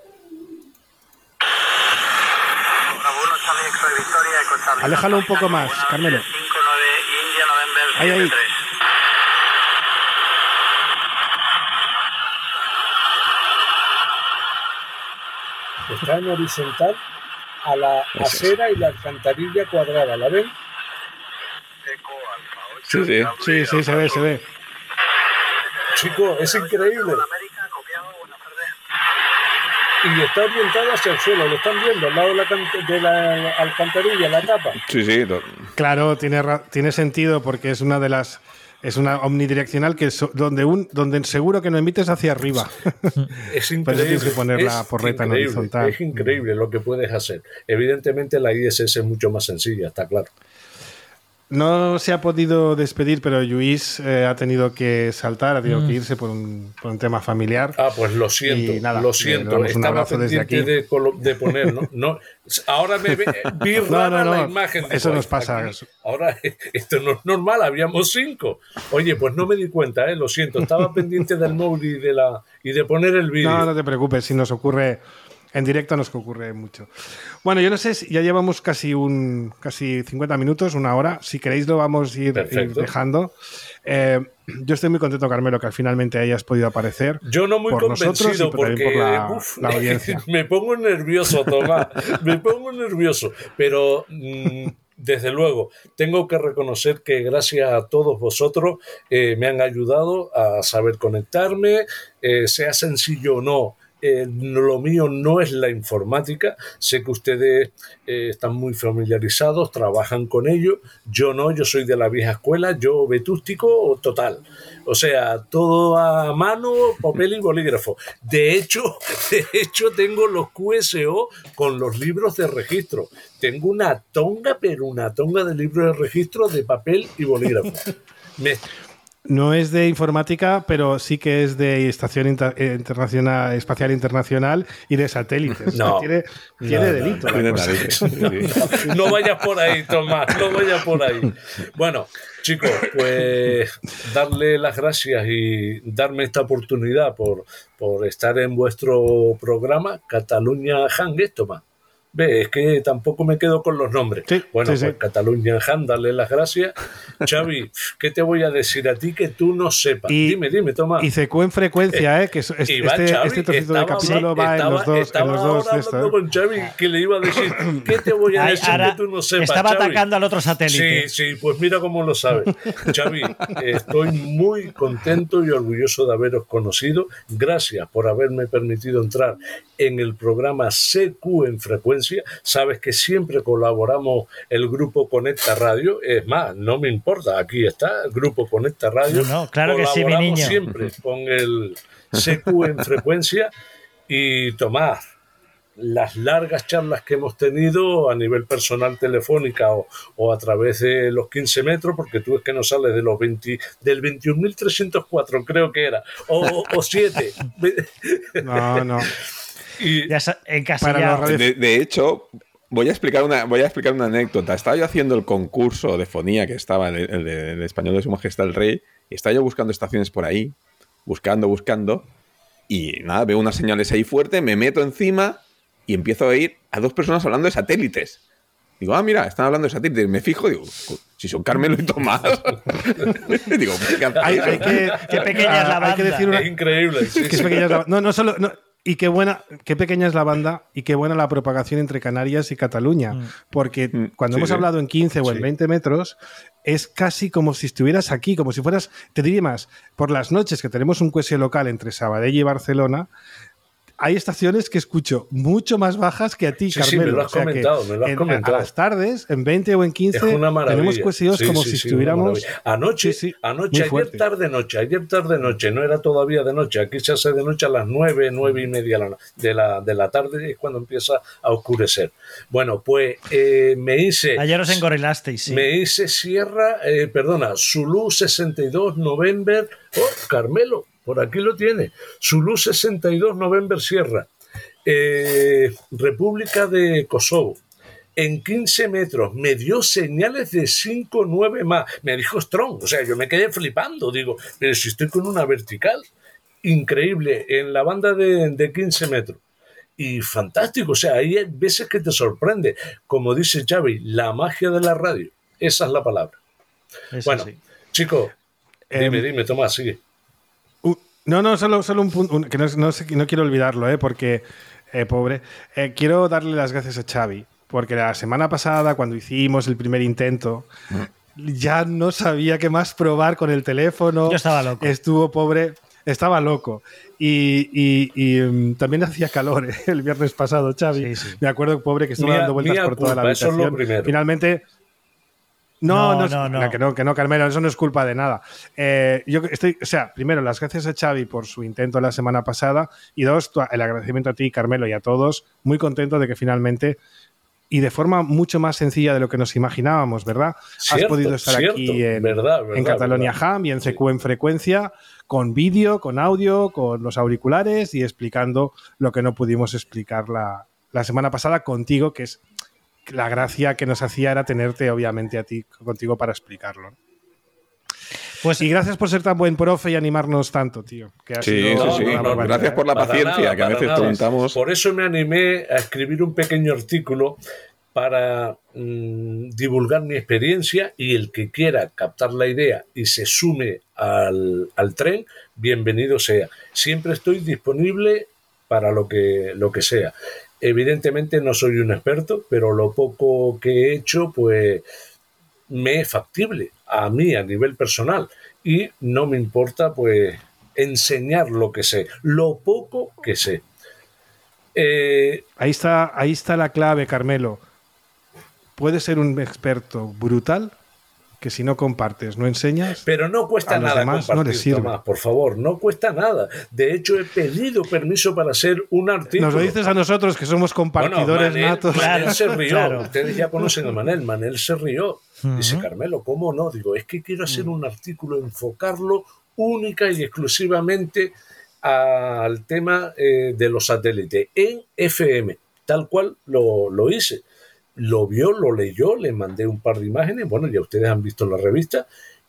Aléjalo un poco más, Carmelo. Ahí, ahí. Está en horizontal a la Eso es. acera y la alcantarilla cuadrada, ¿la ven? Sí, sí. Sí, sí, se ve, se ve. Chico, es increíble. Y está orientado hacia el suelo, lo están viendo, al lado de la, can- de la alcantarilla, la tapa. Sí, sí. to- Claro, tiene, ra- tiene sentido porque es una de las. Es una omnidireccional que so- donde un donde seguro que no emites hacia arriba. Es Por increíble. eso tienes que poner la Es porreta en increíble, horizontal. Es increíble lo que puedes hacer. Evidentemente la I S S es mucho más sencilla, está claro. No se ha podido despedir, pero Lluís eh, ha tenido que saltar, ha tenido Mm. que irse por un, por un tema familiar. Ah, pues lo siento, Y nada, lo le siento. damos un Estaba abrazo desde pendiente aquí. de, colo- de poner, ¿no? no ahora me ve, vi rara no, no, la imagen. eso Digo, nos pasa. aquí- ahora, esto no es normal, habíamos cinco. Oye, pues no me di cuenta, ¿eh? Lo siento. Estaba pendiente del móvil y de, la, y de poner el vídeo. No, no te preocupes, si nos ocurre. En directo nos ocurre mucho. Bueno, yo no sé si ya llevamos casi un casi cincuenta minutos, una hora. Si queréis lo vamos a ir, ir Perfecto. dejando. Eh, yo estoy muy contento, Carmelo, que al finalmente hayas podido aparecer. Yo no muy por nosotros convencido y por- también porque por la, uf, la audiencia. me pongo nervioso, Tomás. Me pongo nervioso. Pero mm, desde luego, tengo que reconocer que gracias a todos vosotros eh, me han ayudado a saber conectarme, eh, sea sencillo o no. Eh, lo mío no es la informática, sé que ustedes eh, están muy familiarizados, trabajan con ello, yo no, yo soy de la vieja escuela, yo vetústico total, o sea, todo a mano, papel y bolígrafo. De hecho, de hecho tengo los Q S O con los libros de registro, tengo una tonga, pero una tonga de libros de registro de papel y bolígrafo. Me, No es de informática, pero sí que es de Estación Inter- eh, Internacional, Espacial Internacional y de satélites. No. Tiene, tiene No, delito. la Tiene cosa. narices, sí, sí. No vayas por ahí, Tomás, no vayas por ahí. Bueno, chicos, pues darle las gracias y darme esta oportunidad por, por estar en vuestro programa Cataluña Hang, Tomás. Ve, es que tampoco me quedo con los nombres. Sí, bueno, sí, pues sí. Cataluña Han, darle las gracias. Xavi, ¿qué te voy a decir a ti que tú no sepas? Y- dime, dime, Tomás. Y C Q en frecuencia, ¿eh? Que es- es- Y va este, Xavi, este trocito de estaba- capítulo va en estaba- los dos, en estaba los dos ahora de esto, hablando ¿eh? con Xavi que le iba a decir, ¿qué te voy a Ay, decir ahora que tú no sepas, estaba Xavi? atacando al otro satélite. Sí, sí, pues mira cómo lo sabes. Xavi, estoy muy contento y orgulloso de haberos conocido. Gracias por haberme permitido entrar en el programa C Q en frecuencia. Sabes que siempre colaboramos el Grupo Conecta Radio. Es más, no me importa, aquí está el Grupo Conecta Radio. No, no, claro que sí, mi Colaboramos niño. siempre con el C Q en frecuencia. Y Tomás, las largas charlas que hemos tenido a nivel personal telefónica o, o a través de los quince metros, porque tú es que no sales de los veinte, del veintiún mil trescientos cuatro, creo que era, o, o siete. No, no. Y Ya sa- Para encasillado. los radio- De, de hecho, voy a, explicar una, voy a explicar una anécdota. Estaba yo haciendo el concurso de fonía que estaba el, el de- el español de Su Majestad el Rey, y estaba yo buscando estaciones por ahí, buscando, buscando, y nada, veo unas señales ahí fuertes, me meto encima y empiezo a oír a dos personas hablando de satélites. Digo, ah, mira, están hablando de satélites. Me fijo, digo, si son Carmelo y Tomás. digo, ¿qué hacen? Hay, hay que, Qué pequeña es la hay que banda. decir una, es increíble. sí, que es sí. pequeña es la- no, no solo. No, y qué buena, qué pequeña es la banda y qué buena la propagación entre Canarias y Cataluña. Mm. Porque Mm, cuando sí, hemos sí. hablado en quince o en Sí. veinte metros, es casi como si estuvieras aquí, como si fueras, te diría más, por las noches que tenemos un Q S local entre Sabadell y Barcelona. hay estaciones que escucho mucho más bajas que a ti, sí, Carmelo. Sí, me lo has o sea comentado, me lo has en, comentado. A las tardes, en veinte o en quince, tenemos Q S Os sí, como sí, si sí, estuviéramos... Anoche, sí, sí, anoche ayer tarde noche, ayer tarde noche, no era todavía de noche, aquí se hace de noche a las nueve, nueve y media de la, de la tarde, es cuando empieza a oscurecer. Bueno, pues eh, me hice... Ayer os engorilasteis, sí. Me hice Sierra, eh, perdona, Zulu sesenta y dos November, oh, Carmelo, por aquí lo tiene, Zulu sesenta y dos November Sierra, eh, República de Kosovo. En quince metros, me dio señales de cinco nueve más. Me dijo Strong, o sea, yo me quedé flipando. Digo, pero si estoy con una vertical increíble en la banda de, de quince metros. Y fantástico, o sea, hay veces que te sorprende. Como dice Xavi, la magia de la radio. Esa es la palabra. Eso bueno, sí. chicos, dime, eh, dime, Tomás, sigue. Uh, no, no, solo, solo un punto, un, que no, no, sé, no quiero olvidarlo, eh, porque, eh, pobre, eh, quiero darle las gracias a Xavi. Porque la semana pasada, cuando hicimos el primer intento, mm. ya no sabía qué más probar con el teléfono. Yo estaba loco. Estuvo pobre, estaba loco. Y, y, y um, también hacía calor, ¿eh? El viernes pasado, Xavi. Sí, sí. Me acuerdo, pobre, que estuvo mía, dando vueltas por culpa, toda la habitación. Eso es lo primero. Finalmente... No, no, no, es, no, no. Que no, que no, Carmelo, eso no es culpa de nada. Eh, yo estoy, o sea, primero, las gracias a Xavi por su intento la semana pasada y dos, el agradecimiento a ti, Carmelo, y a todos. Muy contento de que finalmente... Y de forma mucho más sencilla de lo que nos imaginábamos, ¿verdad? Cierto, Has podido estar cierto, aquí en, verdad, verdad, en Catalonia verdad. Ham y en C Q en Frecuencia, con vídeo, con audio, con los auriculares y explicando lo que no pudimos explicar la, la semana pasada contigo, que es la gracia que nos hacía era tenerte, obviamente, a ti contigo para explicarlo. Pues, y gracias por ser tan buen profe y animarnos tanto, tío. Que ha sí, sido sí, sí. una No, gracias por la para paciencia, nada, que a veces nada. preguntamos. Por eso me animé a escribir un pequeño artículo para mmm, divulgar mi experiencia, y el que quiera captar la idea y se sume al, al tren, bienvenido sea. Siempre estoy disponible para lo que, lo que sea. Evidentemente no soy un experto, pero lo poco que he hecho, pues me es factible a mí a nivel personal, y no me importa pues enseñar lo que sé, lo poco que sé. Eh, ahí está, ahí está la clave, Carmelo. Puedes ser un experto brutal que si no compartes, no enseñas. Pero no cuesta nada demás, compartir, no les sirve. Tomás, por favor, no cuesta nada. De hecho, he pedido permiso para hacer un artículo. Nos lo dices a nosotros, que somos compartidores bueno, Manel, natos. Manel Claro, se rió. claro. Ustedes ya conocen a Manel. Manel se rió. Uh-huh. Dice, Carmelo, ¿cómo no? Digo, es que quiero hacer un artículo, enfocarlo única y exclusivamente al tema eh, de los satélites en F M, tal cual lo, lo hice. Lo vio, lo leyó, le mandé un par de imágenes, bueno, ya ustedes han visto la revista,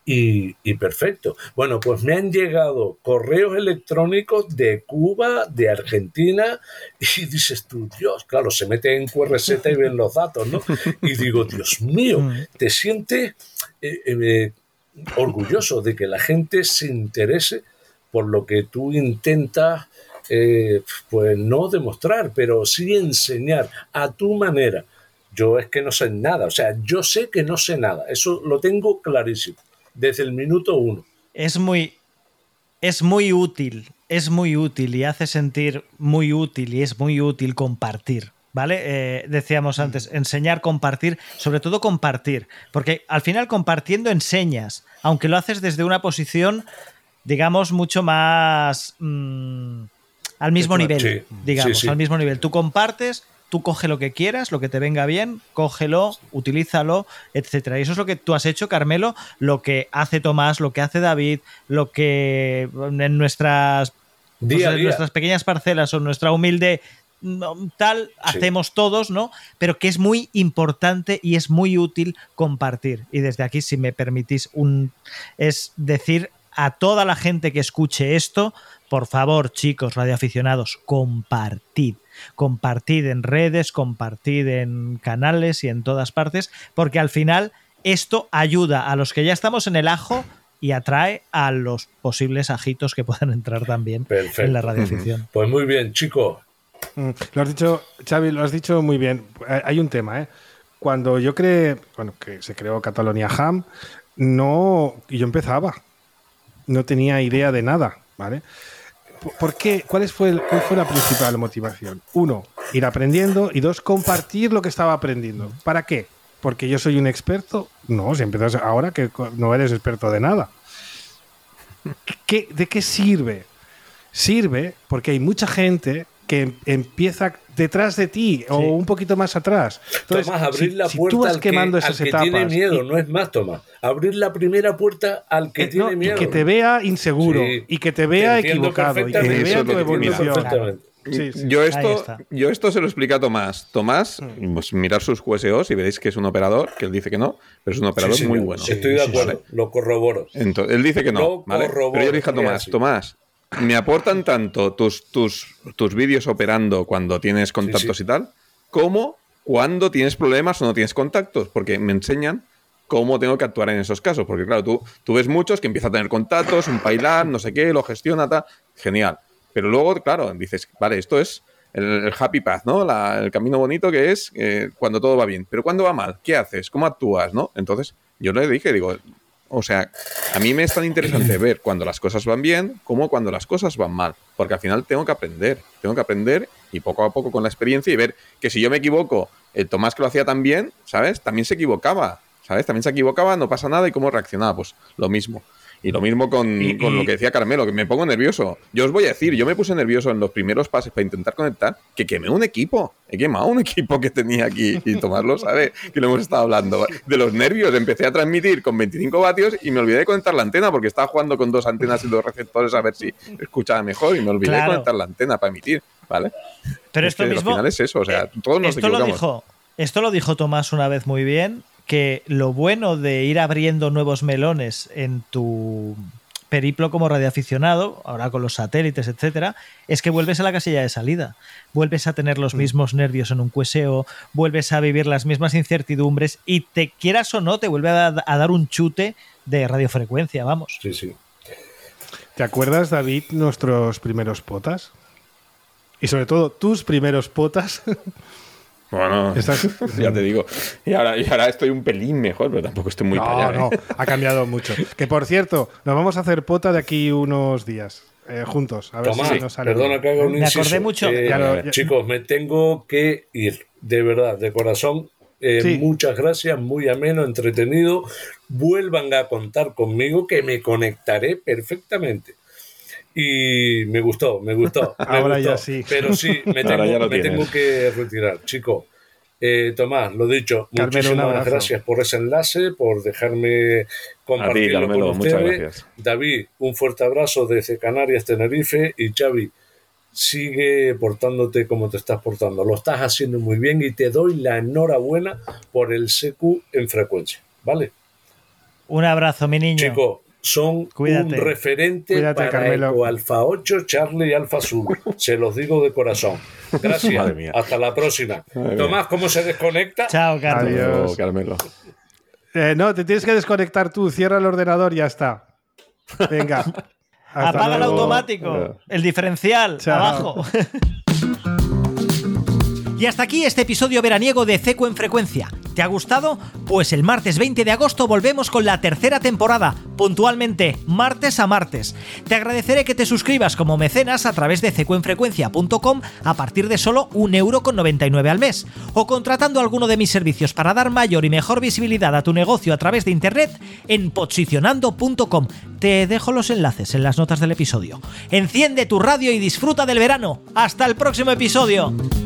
y, y perfecto. Bueno, pues me han llegado correos electrónicos de Cuba, de Argentina, y dices tú, Dios, claro, se mete en Q R Z y ven los datos, ¿no? Y digo, Dios mío, te sientes eh, eh, orgulloso de que la gente se interese por lo que tú intentas, eh, pues no demostrar, pero sí enseñar a tu manera. Yo es que no sé nada, o sea, yo sé que no sé nada, eso lo tengo clarísimo, desde el minuto uno. Es muy, es muy útil, es muy útil y hace sentir muy útil y es muy útil compartir, ¿vale? Eh, decíamos antes, enseñar, compartir, sobre todo compartir, porque al final compartiendo enseñas, aunque lo haces desde una posición, digamos, mucho más mmm, al mismo nivel, sí, digamos, sí, sí. al mismo nivel. Tú compartes, tú coge lo que quieras, lo que te venga bien, cógelo, utilízalo, etcétera. Y eso es lo que tú has hecho, Carmelo, lo que hace Tomás, lo que hace David, lo que en nuestras, día, pues, en día. nuestras pequeñas parcelas o nuestra humilde tal, sí. hacemos todos, ¿no? Pero que es muy importante y es muy útil compartir. Y desde aquí, si me permitís, un, es decir a toda la gente que escuche esto, por favor, chicos radioaficionados, compartid. Compartid en redes, compartid en canales y en todas partes, porque al final esto ayuda a los que ya estamos en el ajo y atrae a los posibles ajitos que puedan entrar también Perfecto. En la radioafición. Pues muy bien, chicos. Lo has dicho, Xavi, lo has dicho muy bien. Hay un tema, ¿eh? Cuando yo creé, bueno, que se creó Catalonia Ham, no, y yo empezaba, no tenía idea de nada, ¿vale? ¿por qué? ¿Cuál fue, el, ¿Cuál fue la principal motivación? Uno, ir aprendiendo, y dos, compartir lo que estaba aprendiendo. ¿Para qué? ¿Porque yo soy un experto? No, si empiezas ahora que no eres experto de nada. ¿Qué, ¿De qué sirve? Sirve porque hay mucha gente que empieza detrás de ti, sí, o un poquito más atrás. Entonces, Tomás, abrir si, la si puerta tú vas al que, quemando al esas que etapas, tiene miedo, y, no es más, Tomás. Abrir la primera puerta al que eh, tiene no, miedo. Y que te vea inseguro, sí, y que te vea te equivocado, y que te vea tu evolución. Perfectamente. Sí, sí. Yo, esto, yo esto se lo explico a Tomás. Tomás, mm. pues mirar sus Q S Os y veréis que es un operador, que él dice que no, pero es un operador sí, muy bueno. Estoy de acuerdo, sí, sí. Lo corroboro. Entonces, él dice que no, lo ¿vale? Pero yo le dije a Tomás, sí. Tomás, me aportan tanto tus, tus, tus vídeos operando cuando tienes contactos sí, sí. y tal, como cuando tienes problemas o no tienes contactos, porque me enseñan cómo tengo que actuar en esos casos. Porque claro, tú, tú ves muchos que empiezan a tener contactos, un pailar, no sé qué, lo gestiona, tal, genial. Pero luego, claro, dices, vale, esto es el, el happy path, ¿no? La, el camino bonito que es eh, cuando todo va bien. Pero cuando va mal, ¿qué haces? ¿Cómo actúas, no? Entonces, yo le dije, digo, o sea, a mí me es tan interesante ver cuando las cosas van bien como cuando las cosas van mal. Porque al final tengo que aprender. Tengo que aprender y poco a poco con la experiencia y ver que si yo me equivoco, el Tomás que lo hacía tan bien, ¿sabes? También se equivocaba, ¿sabes? También se equivocaba, no pasa nada y cómo reaccionaba, pues lo mismo. Y lo mismo con, y, con y, lo que decía Carmelo, que me pongo nervioso. Yo os voy a decir, yo me puse nervioso en los primeros pases para intentar conectar, que quemé un equipo. He quemado un equipo que tenía aquí. Y Tomás lo sabe, que lo hemos estado hablando. De los nervios, empecé a transmitir con veinticinco vatios y me olvidé de conectar la antena porque estaba jugando con dos antenas y dos receptores a ver si escuchaba mejor y me olvidé claro. de conectar la antena para emitir, ¿vale? Pero es esto que mismo... al final es eso, o sea, todos nos esto equivocamos. Lo dijo, esto lo dijo Tomás una vez muy bien, que lo bueno de ir abriendo nuevos melones en tu periplo como radioaficionado, ahora con los satélites, etcétera, es que vuelves a la casilla de salida, vuelves a tener los mismos nervios en un Q S O, vuelves a vivir las mismas incertidumbres y te quieras o no, te vuelve a, a dar un chute de radiofrecuencia, vamos. Sí, sí. ¿Te acuerdas, David, nuestros primeros potas? Y sobre todo, tus primeros potas. Bueno, ¿Estás? ya te digo. Y ahora, y ahora estoy un pelín mejor, pero tampoco estoy muy no, para allá. No, ¿eh? ha cambiado mucho. Que por cierto, nos vamos a hacer pota de aquí unos días, eh, juntos. A ver Tomás, si nos sale. Perdona que haga un me inciso. acordé mucho. Eh, ya lo, ya... Chicos, me tengo que ir. De verdad, de corazón. Eh, sí. Muchas gracias, muy ameno, entretenido. Vuelvan a contar conmigo que me conectaré perfectamente. Y me gustó, me gustó. Me Ahora gustó, ya sí. Pero sí, me, tengo, me tengo que retirar. Chicos, eh, Tomás, lo dicho, Carmelo, muchísimas gracias por ese enlace, por dejarme compartirlo ti, Carmelo, con ustedes. muchas gracias. David, un fuerte abrazo desde Canarias, Tenerife. Y Xavi, sigue portándote como te estás portando. Lo estás haciendo muy bien y te doy la enhorabuena por el C Q en frecuencia. ¿Vale? Un abrazo, mi niño. Chicos, son Cuídate. un referente Cuídate, para Carmelo. Eco Alfa ocho, Charlie y Alfa Azul. Se los digo de corazón. Gracias. Hasta la próxima. Madre Tomás, mía. ¿cómo se desconecta? Chao, Carlos. Adiós. Carmelo. Eh, no, te tienes que desconectar tú. Cierra el ordenador y ya está. Venga. Apaga el luego. automático. El diferencial. Chao. Abajo. Y hasta aquí este episodio veraniego de C Q en Frecuencia. ¿Te ha gustado? Pues el martes veinte de agosto volvemos con la tercera temporada, puntualmente, martes a martes. Te agradeceré que te suscribas como mecenas a través de c q en frecuencia punto com a partir de solo un euro con noventa y nueve al mes, o contratando alguno de mis servicios para dar mayor y mejor visibilidad a tu negocio a través de internet en posicionando punto com. Te dejo los enlaces en las notas del episodio. Enciende tu radio y disfruta del verano. ¡Hasta el próximo episodio!